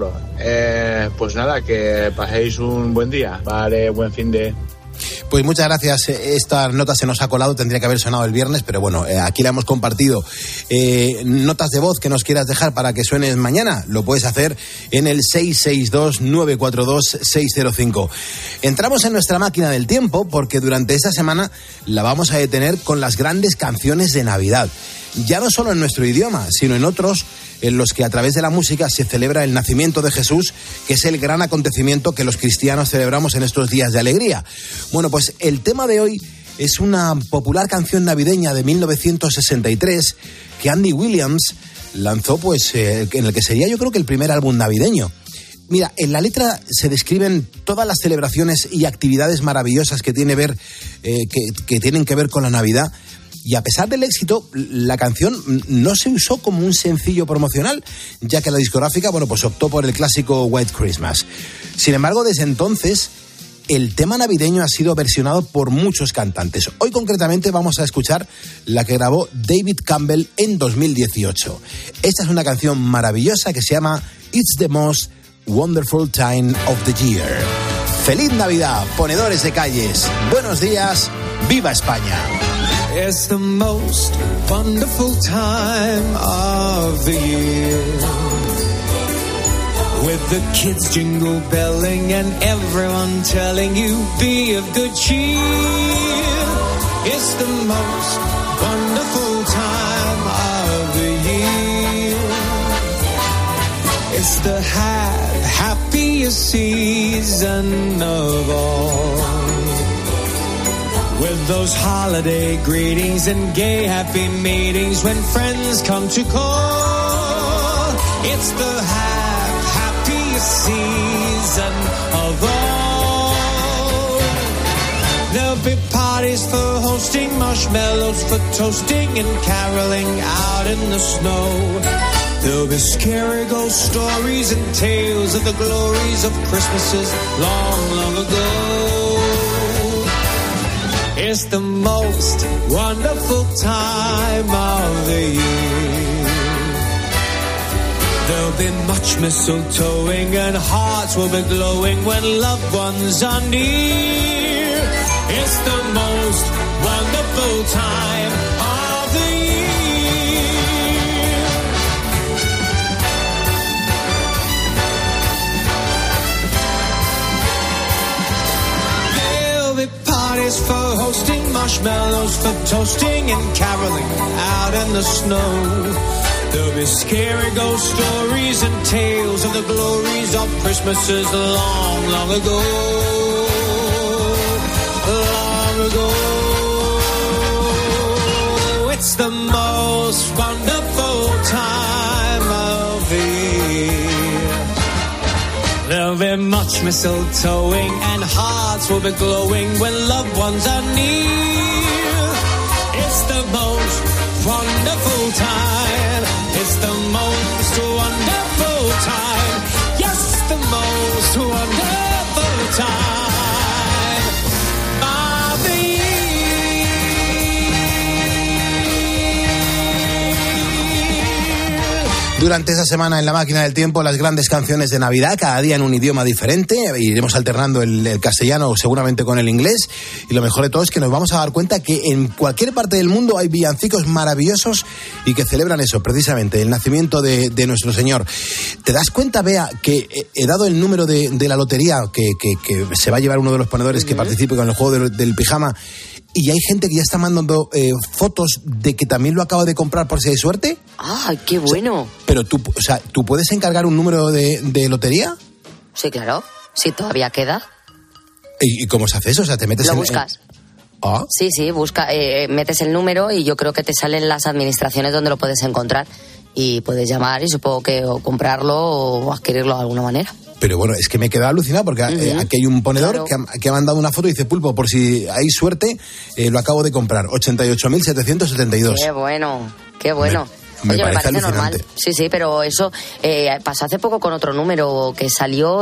Eh, pues nada, que paséis un buen día. Vale, buen fin de...
Pues muchas gracias. Esta nota se nos ha colado, tendría que haber sonado el viernes, pero bueno, eh, aquí la hemos compartido. Eh, notas de voz que nos quieras dejar para que suenes mañana, lo puedes hacer en el seis seis dos, nueve cuatro dos, seis cero cinco. Entramos en nuestra máquina del tiempo porque durante esta semana la vamos a detener con las grandes canciones de Navidad. Ya no solo en nuestro idioma, sino en otros en los que a través de la música se celebra el nacimiento de Jesús, que es el gran acontecimiento que los cristianos celebramos en estos días de alegría. Bueno, pues el tema de hoy es una popular canción navideña de mil novecientos sesenta y tres que Andy Williams lanzó, pues eh, en el que sería yo creo que el primer álbum navideño. Mira, en la letra se describen todas las celebraciones y actividades maravillosas que, tiene ver, eh, que, que tienen que ver con la Navidad. Y a pesar del éxito, la canción no se usó como un sencillo promocional, ya que la discográfica, bueno, pues optó por el clásico White Christmas. Sin embargo, desde entonces, el tema navideño ha sido versionado por muchos cantantes. Hoy concretamente vamos a escuchar la que grabó David Campbell en dos mil dieciocho. Esta es una canción maravillosa que se llama It's the Most Wonderful Time of the Year. ¡Feliz Navidad, ponedores de calles! ¡Buenos días! ¡Viva España!
It's the most wonderful time of the year, with the kids jingle belling and everyone telling you be of good cheer. It's the most wonderful time of the year. It's the ha- happiest season of all, with those holiday greetings and gay happy meetings when friends come to call. It's the ha- happiest season of all. There'll be parties for hosting, marshmallows for toasting, and caroling out in the snow. There'll be scary ghost stories and tales of the glories of Christmases long, long ago. It's the most wonderful time of the year. There'll be much mistletoeing and hearts will be glowing when loved ones are near. It's the most wonderful time of the year. There'll be parties for hosting, marshmallows for toasting, and caroling out in the snow. There'll be scary ghost stories and tales of the glories of Christmases long, long ago. Long ago. It's the most wonderful time of the year. There'll be much mistletoeing and hearts will be glowing when loved ones are near. It's the most wonderful time. It's the most wonderful time. Yes, the most wonderful time of the year.
Durante esta semana en La Máquina del Tiempo, las grandes canciones de Navidad, cada día en un idioma diferente. Iremos alternando el, el castellano seguramente con el inglés. Y lo mejor de todo es que nos vamos a dar cuenta que en cualquier parte del mundo hay villancicos maravillosos y que celebran eso, precisamente, el nacimiento de, de nuestro Señor. ¿Te das cuenta, Bea, que he dado el número de, de la lotería que, que, que se va a llevar uno de los ponedores uh-huh. que participe con el juego del, del pijama? Y hay gente que ya está mandando eh, fotos de que también lo acaba de comprar por si hay suerte.
¡Ay, qué bueno!
O sea, pero tú, o sea, ¿tú puedes encargar un número de, de lotería?
Sí, claro. Sí, todavía queda.
¿Y, y cómo se hace eso? O sea, te metes
lo
en...
buscas.
En... ¿Ah?
Sí, sí, busca, eh, metes el número y yo creo que te salen las administraciones donde lo puedes encontrar. Y puedes llamar y supongo que o comprarlo o adquirirlo de alguna manera.
Pero bueno, es que me he quedado alucinado porque uh-huh. eh, aquí hay un ponedor claro. que, ha, que ha mandado una foto y dice, Pulpo, por si hay suerte, eh, lo acabo de comprar, ochenta y ocho mil setecientos setenta y dos.
Qué bueno, qué bueno.
Me,
Oye,
me parece,
me parece normal. Sí, sí, pero eso eh, pasó hace poco con otro número que salió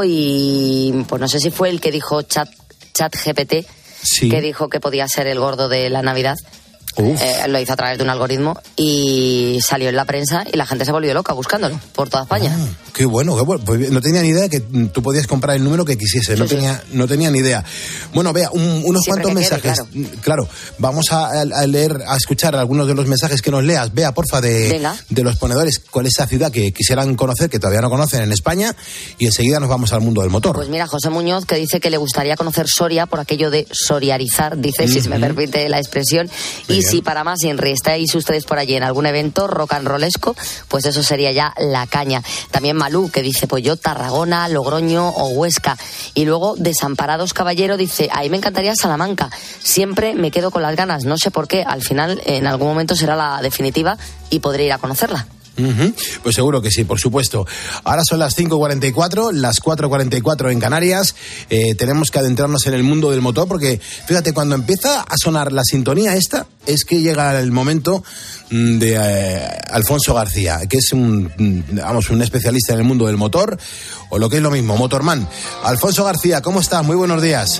y pues no sé si fue el que dijo Chat, Chat G P T, sí. que dijo que podía ser el gordo de la Navidad. Eh, lo hizo a través de un algoritmo y salió en la prensa y la gente se volvió loca buscándolo por toda España.
Ah, qué bueno, qué bueno. Pues no tenía ni idea que tú podías comprar el número que quisiese. Sí, no, sí. Tenía, no tenía ni idea. Bueno, Vea, un, unos Siempre cuantos mensajes. Quede, claro. claro, vamos a, a leer, a escuchar algunos de los mensajes que nos leas. Vea, porfa, de, de los ponedores, cuál es esa ciudad que quisieran conocer, que todavía no conocen en España, y enseguida nos vamos al mundo del motor.
Pues mira, José Muñoz, que dice que le gustaría conocer Soria por aquello de soriarizar, dice, uh-huh. si se me permite la expresión, Muy y bien. Si para más Inri estáis ustedes por allí en algún evento rock and rollesco, pues eso sería ya la caña. También Malú, que dice, pues yo Tarragona, Logroño o Huesca. Y luego Desamparados Caballero dice, ahí me encantaría Salamanca. Siempre me quedo con las ganas, no sé por qué. Al final, en algún momento será la definitiva y podré ir a conocerla.
Uh-huh. Pues seguro que sí, por supuesto. Ahora son las cinco cuarenta y cuatro, las cuatro cuarenta y cuatro en Canarias. Eh, tenemos que adentrarnos en el mundo del motor porque, fíjate, cuando empieza a sonar la sintonía esta, es que llega el momento de eh, Alfonso García, que es un, vamos, un especialista en el mundo del motor, o lo que es lo mismo, Motorman. Alfonso García, ¿cómo estás? Muy buenos días.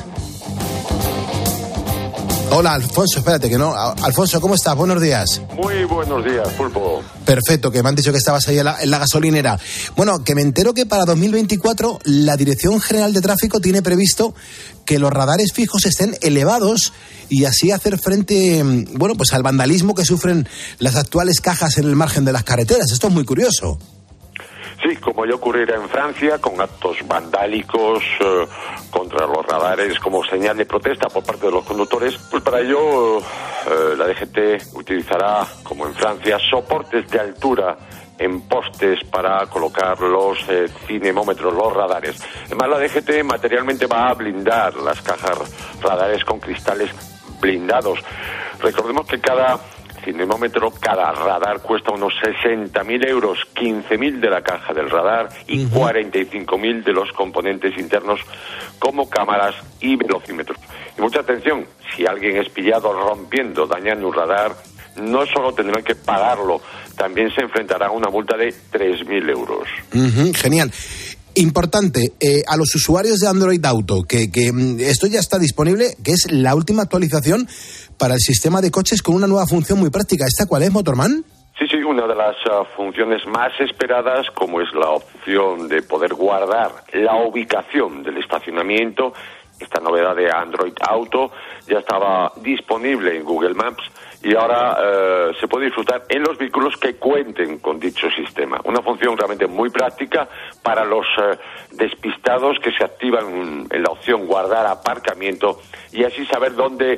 Hola, Alfonso, espérate que no. Alfonso, ¿cómo estás? Buenos días.
Muy buenos días, Pulpo.
Perfecto, que me han dicho que estabas ahí en la, en la gasolinera. Bueno, que me entero que para dos mil veinticuatro la Dirección General de Tráfico tiene previsto que los radares fijos estén elevados y así hacer frente, bueno, pues al vandalismo que sufren las actuales cajas en el margen de las carreteras. Esto es muy curioso.
Sí, como ya ocurrirá en Francia, con actos vandálicos eh, contra los radares como señal de protesta por parte de los conductores, pues para ello eh, la D G T utilizará, como en Francia, soportes de altura en postes para colocar los eh, cinemómetros, los radares. Además, la D G T materialmente va a blindar las cajas radares con cristales blindados. Recordemos que cada cinemómetro, cada radar cuesta unos sesenta mil euros, quince mil de la caja del radar y uh-huh. cuarenta y cinco mil de los componentes internos como cámaras y velocímetros. Y mucha atención, si alguien es pillado rompiendo, dañando un radar, no solo tendrán que pagarlo, también se enfrentará a una multa de tres mil euros.
Uh-huh, genial. Importante, eh, a los usuarios de Android Auto, que, que esto ya está disponible, que es la última actualización para el sistema de coches con una nueva función muy práctica. ¿Esta cuál es, Motorman?
Sí, sí, una de las uh, funciones más esperadas, como es la opción de poder guardar la ubicación del estacionamiento. Esta novedad de Android Auto ya estaba disponible en Google Maps y ahora eh, se puede disfrutar en los vehículos que cuenten con dicho sistema. Una función realmente muy práctica para los eh, despistados que se activan en la opción guardar aparcamiento y así saber dónde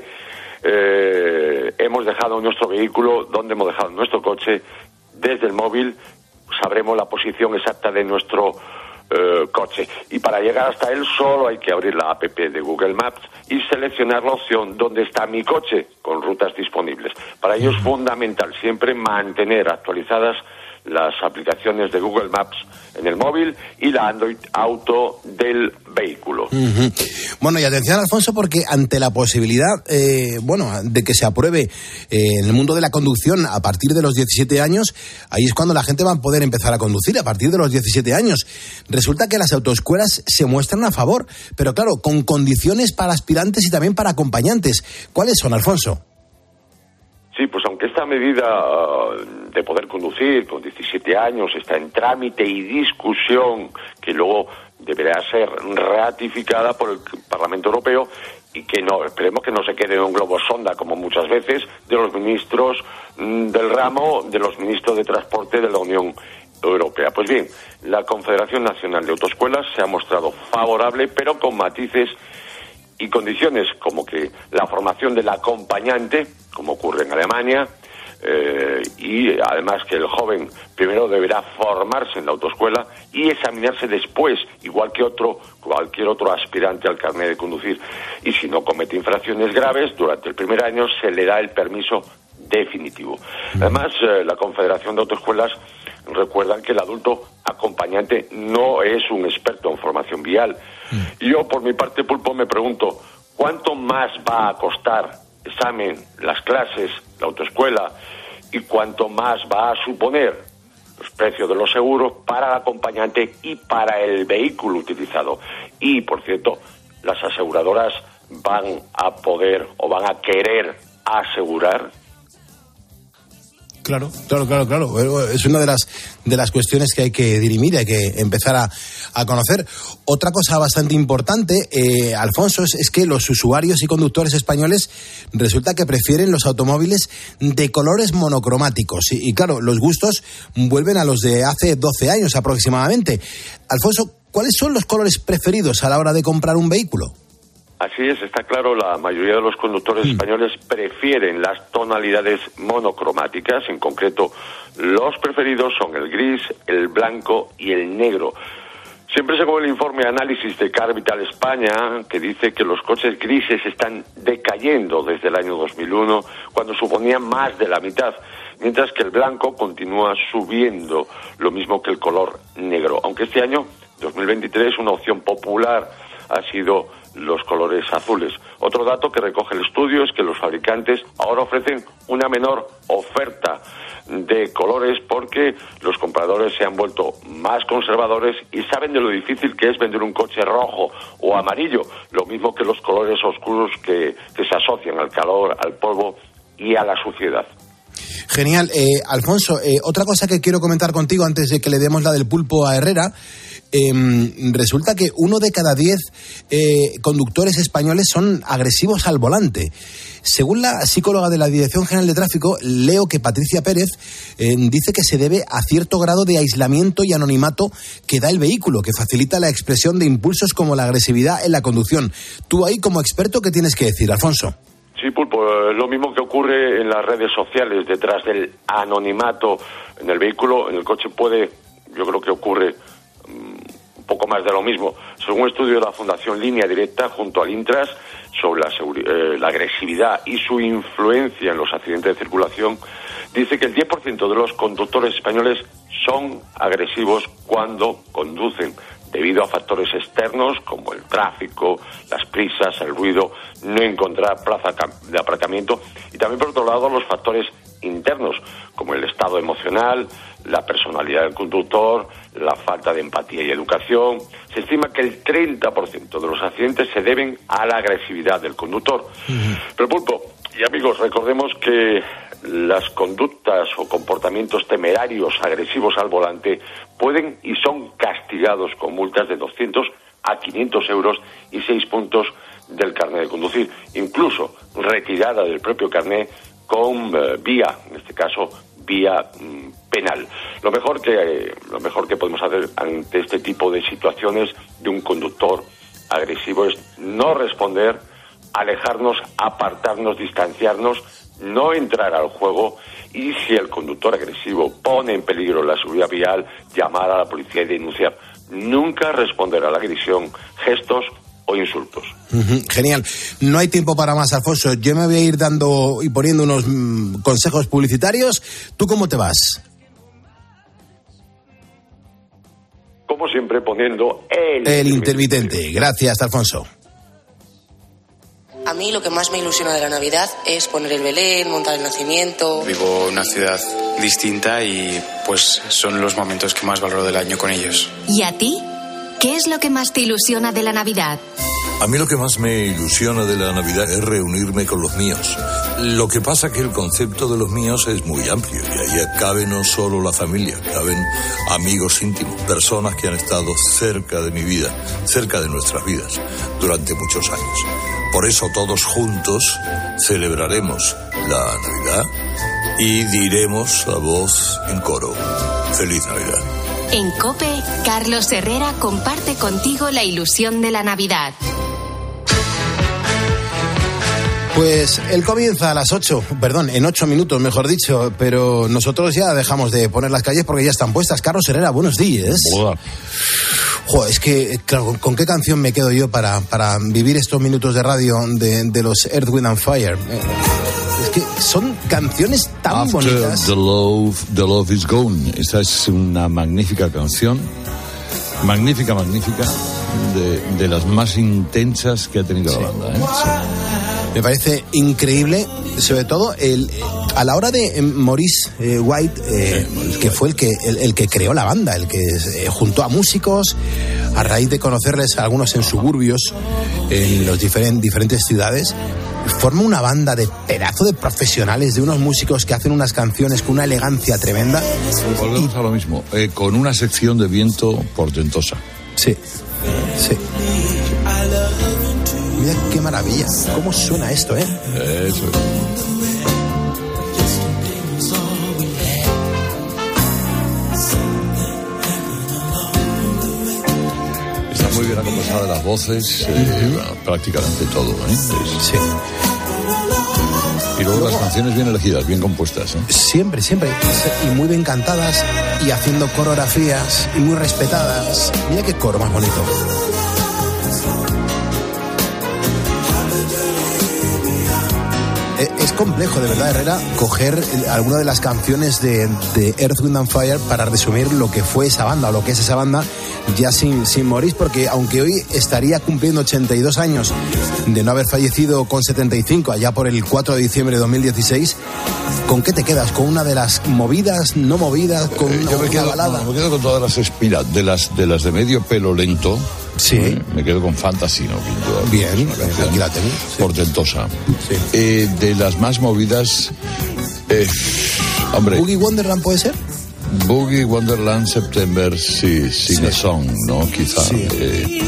eh, hemos dejado nuestro vehículo, dónde hemos dejado nuestro coche. Desde el móvil sabremos la posición exacta de nuestro Uh, coche, y para llegar hasta él solo hay que abrir la app de Google Maps y seleccionar la opción donde está mi coche con rutas disponibles. Para ello es fundamental siempre mantener actualizadas las aplicaciones de Google Maps en el móvil y la Android Auto del vehículo.
Uh-huh. Bueno, y atención, Alfonso, porque ante la posibilidad, eh, bueno, de que se apruebe eh, en el mundo de la conducción a partir de los diecisiete años, ahí es cuando la gente va a poder empezar a conducir, a partir de los diecisiete años. Resulta que las autoescuelas se muestran a favor, pero claro, con condiciones para aspirantes y también para acompañantes. ¿Cuáles son, Alfonso?
Sí, pues aunque esta medida uh, de poder conducir con diecisiete años está en trámite y discusión, que luego deberá ser ratificada por el Parlamento Europeo y que no, esperemos que no se quede en un globo sonda como muchas veces de los ministros mm, del ramo, de los ministros de Transporte de la Unión Europea. Pues bien, la Confederación Nacional de Autoescuelas se ha mostrado favorable, pero con matices y condiciones como que la formación del acompañante, como ocurre en Alemania, eh, y además que el joven primero deberá formarse en la autoescuela y examinarse después, igual que otro cualquier otro aspirante al carnet de conducir. Y si no comete infracciones graves, durante el primer año se le da el permiso definitivo. Además, eh, la Confederación de Autoescuelas recuerdan que el adulto acompañante no es un experto en formación vial. Mm. Yo, por mi parte, Pulpo, me pregunto, ¿cuánto más va a costar examen, las clases, la autoescuela, y cuánto más va a suponer los precios de los seguros para el acompañante y para el vehículo utilizado? Y, por cierto, las aseguradoras van a poder o van a querer asegurar.
Claro, claro, claro, claro. Es una de las de las cuestiones que hay que dirimir, hay que empezar a, a conocer. Otra cosa bastante importante, eh, Alfonso, es, es que los usuarios y conductores españoles resulta que prefieren los automóviles de colores monocromáticos. Y, y claro, los gustos vuelven a los de hace doce años aproximadamente. Alfonso, ¿cuáles son los colores preferidos a la hora de comprar un vehículo?
Así es, está claro, la mayoría de los conductores mm. españoles prefieren las tonalidades monocromáticas, en concreto los preferidos son el gris, el blanco y el negro. Siempre según el informe Análisis de Car Vital España, que dice que los coches grises están decayendo desde el año dos mil uno, cuando suponían más de la mitad. mientras que el blanco continúa subiendo, lo mismo que el color negro, aunque este año, dos mil veintitrés, una opción popular ha sido los colores azules. Otro dato que recoge el estudio es que los fabricantes ahora ofrecen una menor oferta de colores porque los compradores se han vuelto más conservadores y saben de lo difícil que es vender un coche rojo o amarillo, lo mismo que los colores oscuros que, que se asocian al calor, al polvo y a la suciedad.
Genial. Eh, Alfonso, eh, otra cosa que quiero comentar contigo antes de que le demos la del pulpo a Herrera. Eh, resulta que uno de cada diez eh, conductores españoles son agresivos al volante. Según la psicóloga de la Dirección General de Tráfico, leo que Patricia Pérez eh, dice que se debe a cierto grado de aislamiento y anonimato que da el vehículo, que facilita la expresión de impulsos como la agresividad en la conducción. Tú ahí, como experto, ¿qué tienes que decir, Alfonso?
Sí, Pulpo, lo mismo que ocurre en las redes sociales, detrás del anonimato en el vehículo, en el coche puede, yo creo que ocurre un poco más de lo mismo. Según un estudio de la Fundación Línea Directa junto al Intras sobre la, eh, la agresividad y su influencia en los accidentes de circulación, dice que el diez por ciento de los conductores españoles son agresivos cuando conducen, debido a factores externos como el tráfico, las prisas, el ruido, no encontrar plaza de aparcamiento, y también por otro lado los factores internos como el estado emocional, la personalidad del conductor, la falta de empatía y educación. Se estima que el treinta por ciento de los accidentes se deben a la agresividad del conductor. Uh-huh. Pero Pulpo y amigos, recordemos que las conductas o comportamientos temerarios agresivos al volante pueden y son castigados con multas de doscientos a quinientos euros y seis puntos del carnet de conducir, incluso retirada del propio carnet con eh, vía, en este caso, vía mm, penal. Lo mejor que eh, lo mejor que podemos hacer ante este tipo de situaciones de un conductor agresivo es no responder, alejarnos, apartarnos, distanciarnos, no entrar al juego, y si el conductor agresivo pone en peligro la seguridad vial, llamar a la policía y denunciar. Nunca responder a la agresión, gestos o insultos.
Uh-huh, genial. No hay tiempo para más, Alfonso. Yo me voy a ir dando y poniendo unos mm, consejos publicitarios. ¿Tú cómo te vas?
Como siempre, poniendo el...
El intermitente. Gracias, Alfonso.
A mí lo que más me ilusiona de la Navidad es poner el Belén, montar el nacimiento.
Vivo en una ciudad distinta y pues son los momentos que más valoro del año con ellos.
¿Y a ti? ¿Qué es lo que más te ilusiona de la Navidad?
A mí lo que más me ilusiona de la Navidad es reunirme con los míos. Lo que pasa que el concepto de los míos es muy amplio y ahí cabe no solo la familia, caben amigos íntimos, personas que han estado cerca de mi vida, cerca de nuestras vidas, durante muchos años. Por eso todos juntos celebraremos la Navidad y diremos a voz en coro: ¡Feliz Navidad!
En COPE, Carlos Herrera comparte contigo la ilusión de la Navidad.
Pues él comienza a las ocho, perdón, en ocho minutos, mejor dicho, pero nosotros ya dejamos de poner las calles porque ya están puestas. Carlos Herrera, buenos días.
Hola.
Jo, es que, claro, ¿con, ¿con qué canción me quedo yo para, para vivir estos minutos de radio de, de los Earth, Wind and Fire? Eh, es que son canciones tan
After
bonitas.
The Love, The Love Is Gone. Esta es una magnífica canción, magnífica, magnífica, de, de las más intensas que ha tenido sí. la banda. ¿eh? Sí.
Me parece increíble, sobre todo el, a la hora de Maurice eh, White, eh, que fue el que el, el que creó la banda, el que eh, juntó a músicos a raíz de conocerles a algunos en suburbios en las diferen, diferentes ciudades. Forma una banda de pedazo de profesionales, de unos músicos que hacen unas canciones con una elegancia tremenda.
Volvemos a lo mismo, eh, con una sección de viento portentosa.
Sí, sí. Mira qué maravilla, cómo suena esto, ¿eh?
Eso es. Está muy bien acompañada las voces, eh, uh-huh. bueno, prácticamente todo, ¿eh? Es...
Sí.
Y luego, luego las canciones bien elegidas, bien compuestas, ¿eh?
Siempre, siempre. Y muy bien cantadas, y haciendo coreografías, y muy respetadas. Mira qué coro más bonito. Es complejo, de verdad, Herrera, coger alguna de las canciones de, de Earth, Wind and Fire para resumir lo que fue esa banda o lo que es esa banda ya sin, sin Maurice, porque aunque hoy estaría cumpliendo ochenta y dos años de no haber fallecido con setenta y cinco, allá por el cuatro de diciembre de dos mil dieciséis, ¿con qué te quedas? ¿Con una de las movidas, no movidas, con una,
Yo me quedo,
una balada?
no, me quedo con todas las espiras, de las, de las de medio pelo lento.
Sí.
¿eh? Me quedo con Fantasy, ¿no?
Bien, aquí la tengo. Sí.
Portentosa.
Sí.
Eh, de las más movidas, eh, hombre.
¿Boogie Wonderland puede ser?
Boogie Wonderland September, sí, Sing
Sí.
a Song, ¿no? Quizá.
Sí.
Eh,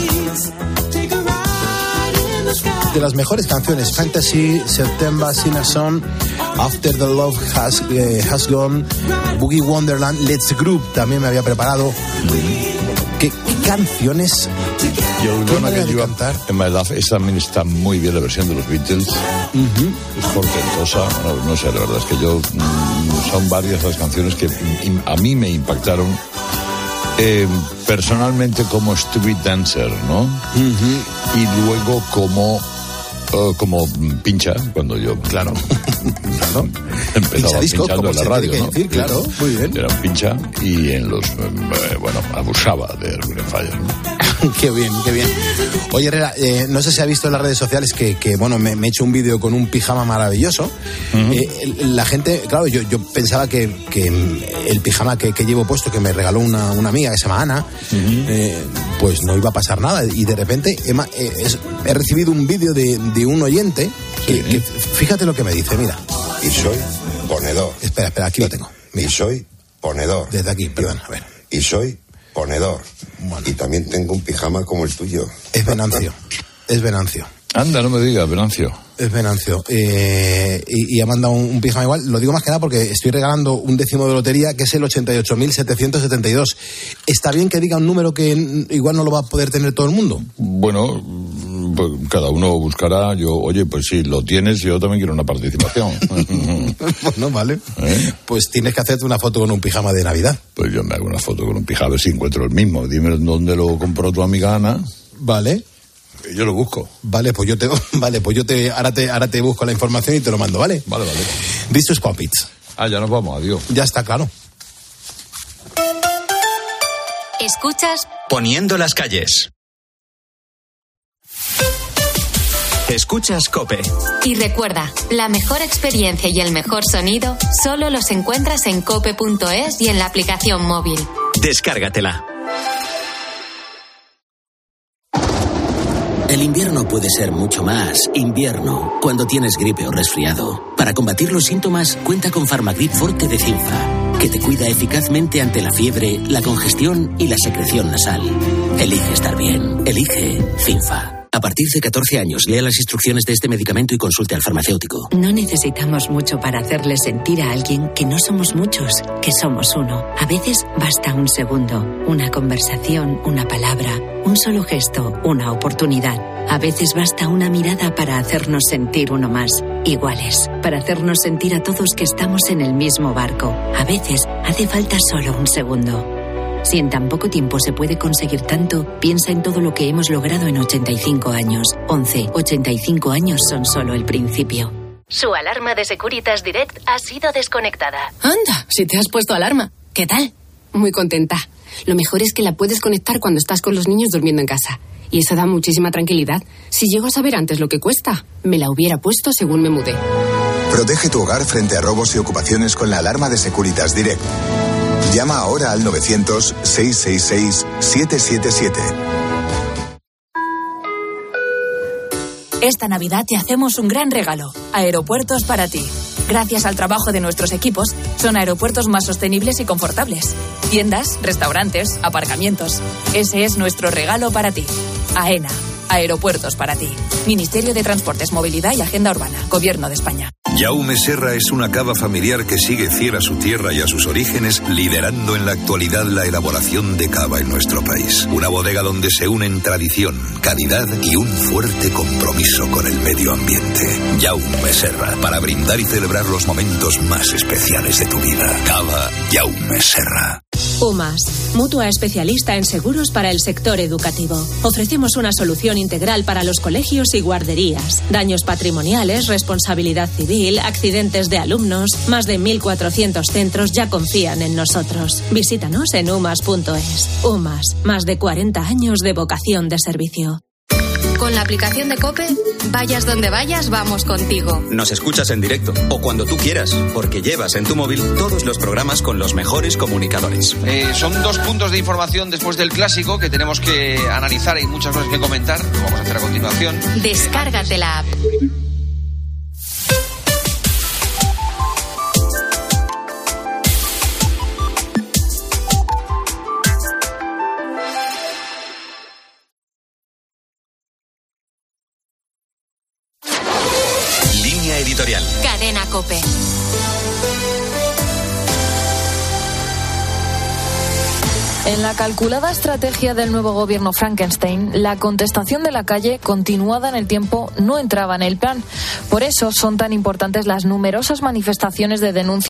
De las mejores canciones, Fantasy, September, Sing a Song, After the Love Has, eh, has Gone, Boogie Wonderland, Let's Group también me había preparado. ¿Qué, qué canciones?
Yo
¿Qué
una
manera
que
de
yo
cantar?
en My Love, esa también está muy bien, la versión de los Beatles.
Uh-huh.
Es portentosa, no, no sé, la verdad es que yo mm, son varias las canciones que mm, a mí me impactaron eh, personalmente como Street Dancer, ¿no?
Uh-huh.
Y luego como uh, como pincha, cuando yo, claro, claro empezaba
Pincha disco,
pinchando
como
en la
se
radio,
tiene que
¿no?
decir, claro, muy bien.
Era un pincha y en los, eh, bueno, abusaba de Earth, Wind and Fire, ¿no?
Qué bien, qué bien. Oye, Herrera, eh, no sé si ha visto en las redes sociales que, que bueno, me, me he hecho un vídeo con un pijama maravilloso. Uh-huh. Eh, la gente, claro, yo, yo pensaba que, que el pijama que, que llevo puesto, que me regaló una, una amiga que se llama Ana, uh-huh. eh, pues no iba a pasar nada. Y de repente he, eh, es, he recibido un vídeo de, de un oyente que, sí. que, fíjate lo que me dice, mira.
Y soy ponedor.
Espera, espera, aquí
y,
lo tengo. Mira.
Y soy ponedor.
Desde aquí, perdón, a ver.
Y soy ponedor. Bueno. Y también tengo un pijama como el tuyo.
Es Venancio. Es Venancio.
Anda, no me digas, Venancio.
Es Venancio. Eh, y, y ha mandado un, un pijama igual. Lo digo más que nada porque estoy regalando un décimo de lotería que es el ochenta y ocho mil setecientos setenta y dos. ¿Está bien que diga un número que igual no lo va a poder tener todo el mundo?
Bueno, pues cada uno buscará. Yo, oye, pues si lo tienes, yo también quiero una participación.
Bueno, vale. ¿Eh? Pues tienes que hacerte una foto con un pijama de Navidad.
Pues yo me hago una foto con un pijama, a ver si encuentro el mismo. Dime dónde lo compró tu amiga Ana.
Vale.
Yo lo busco.
Vale, pues yo te, vale, pues yo te, ahora te, ahora te busco la información y te lo mando, ¿vale?
Vale, vale.
This is Puppets.
Ah, ya nos vamos, adiós.
Ya está, claro.
Escuchas
Poniendo las calles. Escuchas COPE.
Y recuerda, la mejor experiencia y el mejor sonido solo los encuentras en cope punto es y en la aplicación móvil.
Descárgatela.
El invierno puede ser mucho más invierno cuando tienes gripe o resfriado. Para combatir los síntomas, cuenta con Farmagrip Forte de Cinfa, que te cuida eficazmente ante la fiebre, la congestión y la secreción nasal. Elige estar bien. Elige Cinfa. A partir de catorce años, lea las instrucciones de este medicamento y consulte al farmacéutico.
No necesitamos mucho para hacerle sentir a alguien que no somos muchos, que somos uno. A veces basta un segundo, una conversación, una palabra, un solo gesto, una oportunidad. A veces basta una mirada para hacernos sentir uno más, iguales, para hacernos sentir a todos que estamos en el mismo barco. A veces hace falta solo un segundo. Si en tan poco tiempo se puede conseguir tanto, piensa en todo lo que hemos logrado en ochenta y cinco años. once, ochenta y cinco años son solo el principio.
Su alarma de Securitas Direct ha sido desconectada.
Anda, si te has puesto alarma. ¿Qué tal? Muy contenta. Lo mejor es que la puedes conectar cuando estás con los niños durmiendo en casa. Y eso da muchísima tranquilidad. Si llego a saber antes lo que cuesta, me la hubiera puesto según me mudé.
Protege tu hogar frente a robos y ocupaciones con la alarma de Securitas Direct. Llama ahora al novecientos, seiscientos sesenta y seis, setecientos setenta y siete.
Esta Navidad te hacemos un gran regalo. Aeropuertos para ti. Gracias al trabajo de nuestros equipos, son aeropuertos más sostenibles y confortables. Tiendas, restaurantes, aparcamientos. Ese es nuestro regalo para ti. AENA. Aeropuertos para ti. Ministerio de Transportes, Movilidad y Agenda Urbana. Gobierno de España.
Jaume Serra es una cava familiar que sigue fiel a su tierra y a sus orígenes, liderando en la actualidad la elaboración de cava en nuestro país. Una bodega donde se unen tradición, calidad y un fuerte compromiso con el medio ambiente. Jaume Serra, para brindar y celebrar los momentos más especiales de tu vida. Cava Jaume Serra.
UMAS, mutua especialista en seguros para el sector educativo. Ofrecemos una solución integral para los colegios y guarderías. Daños patrimoniales, responsabilidad civil, accidentes de alumnos. Más de mil cuatrocientos centros ya confían en nosotros. Visítanos en umas punto es. UMAS, más de cuarenta años de vocación de servicio.
Con la aplicación de COPE, vayas donde vayas, vamos contigo.
Nos escuchas en directo o cuando tú quieras, porque llevas en tu móvil todos los programas con los mejores comunicadores.
Eh, son dos puntos de información después del clásico que tenemos que analizar. Hay muchas cosas que comentar. Lo vamos a hacer a continuación.
Descárgate la app.
Editorial.
Cadena COPE.
En la calculada estrategia del nuevo gobierno Frankenstein, la contestación de la calle, continuada en el tiempo, no entraba en el plan. Por eso son tan importantes las numerosas manifestaciones de denuncia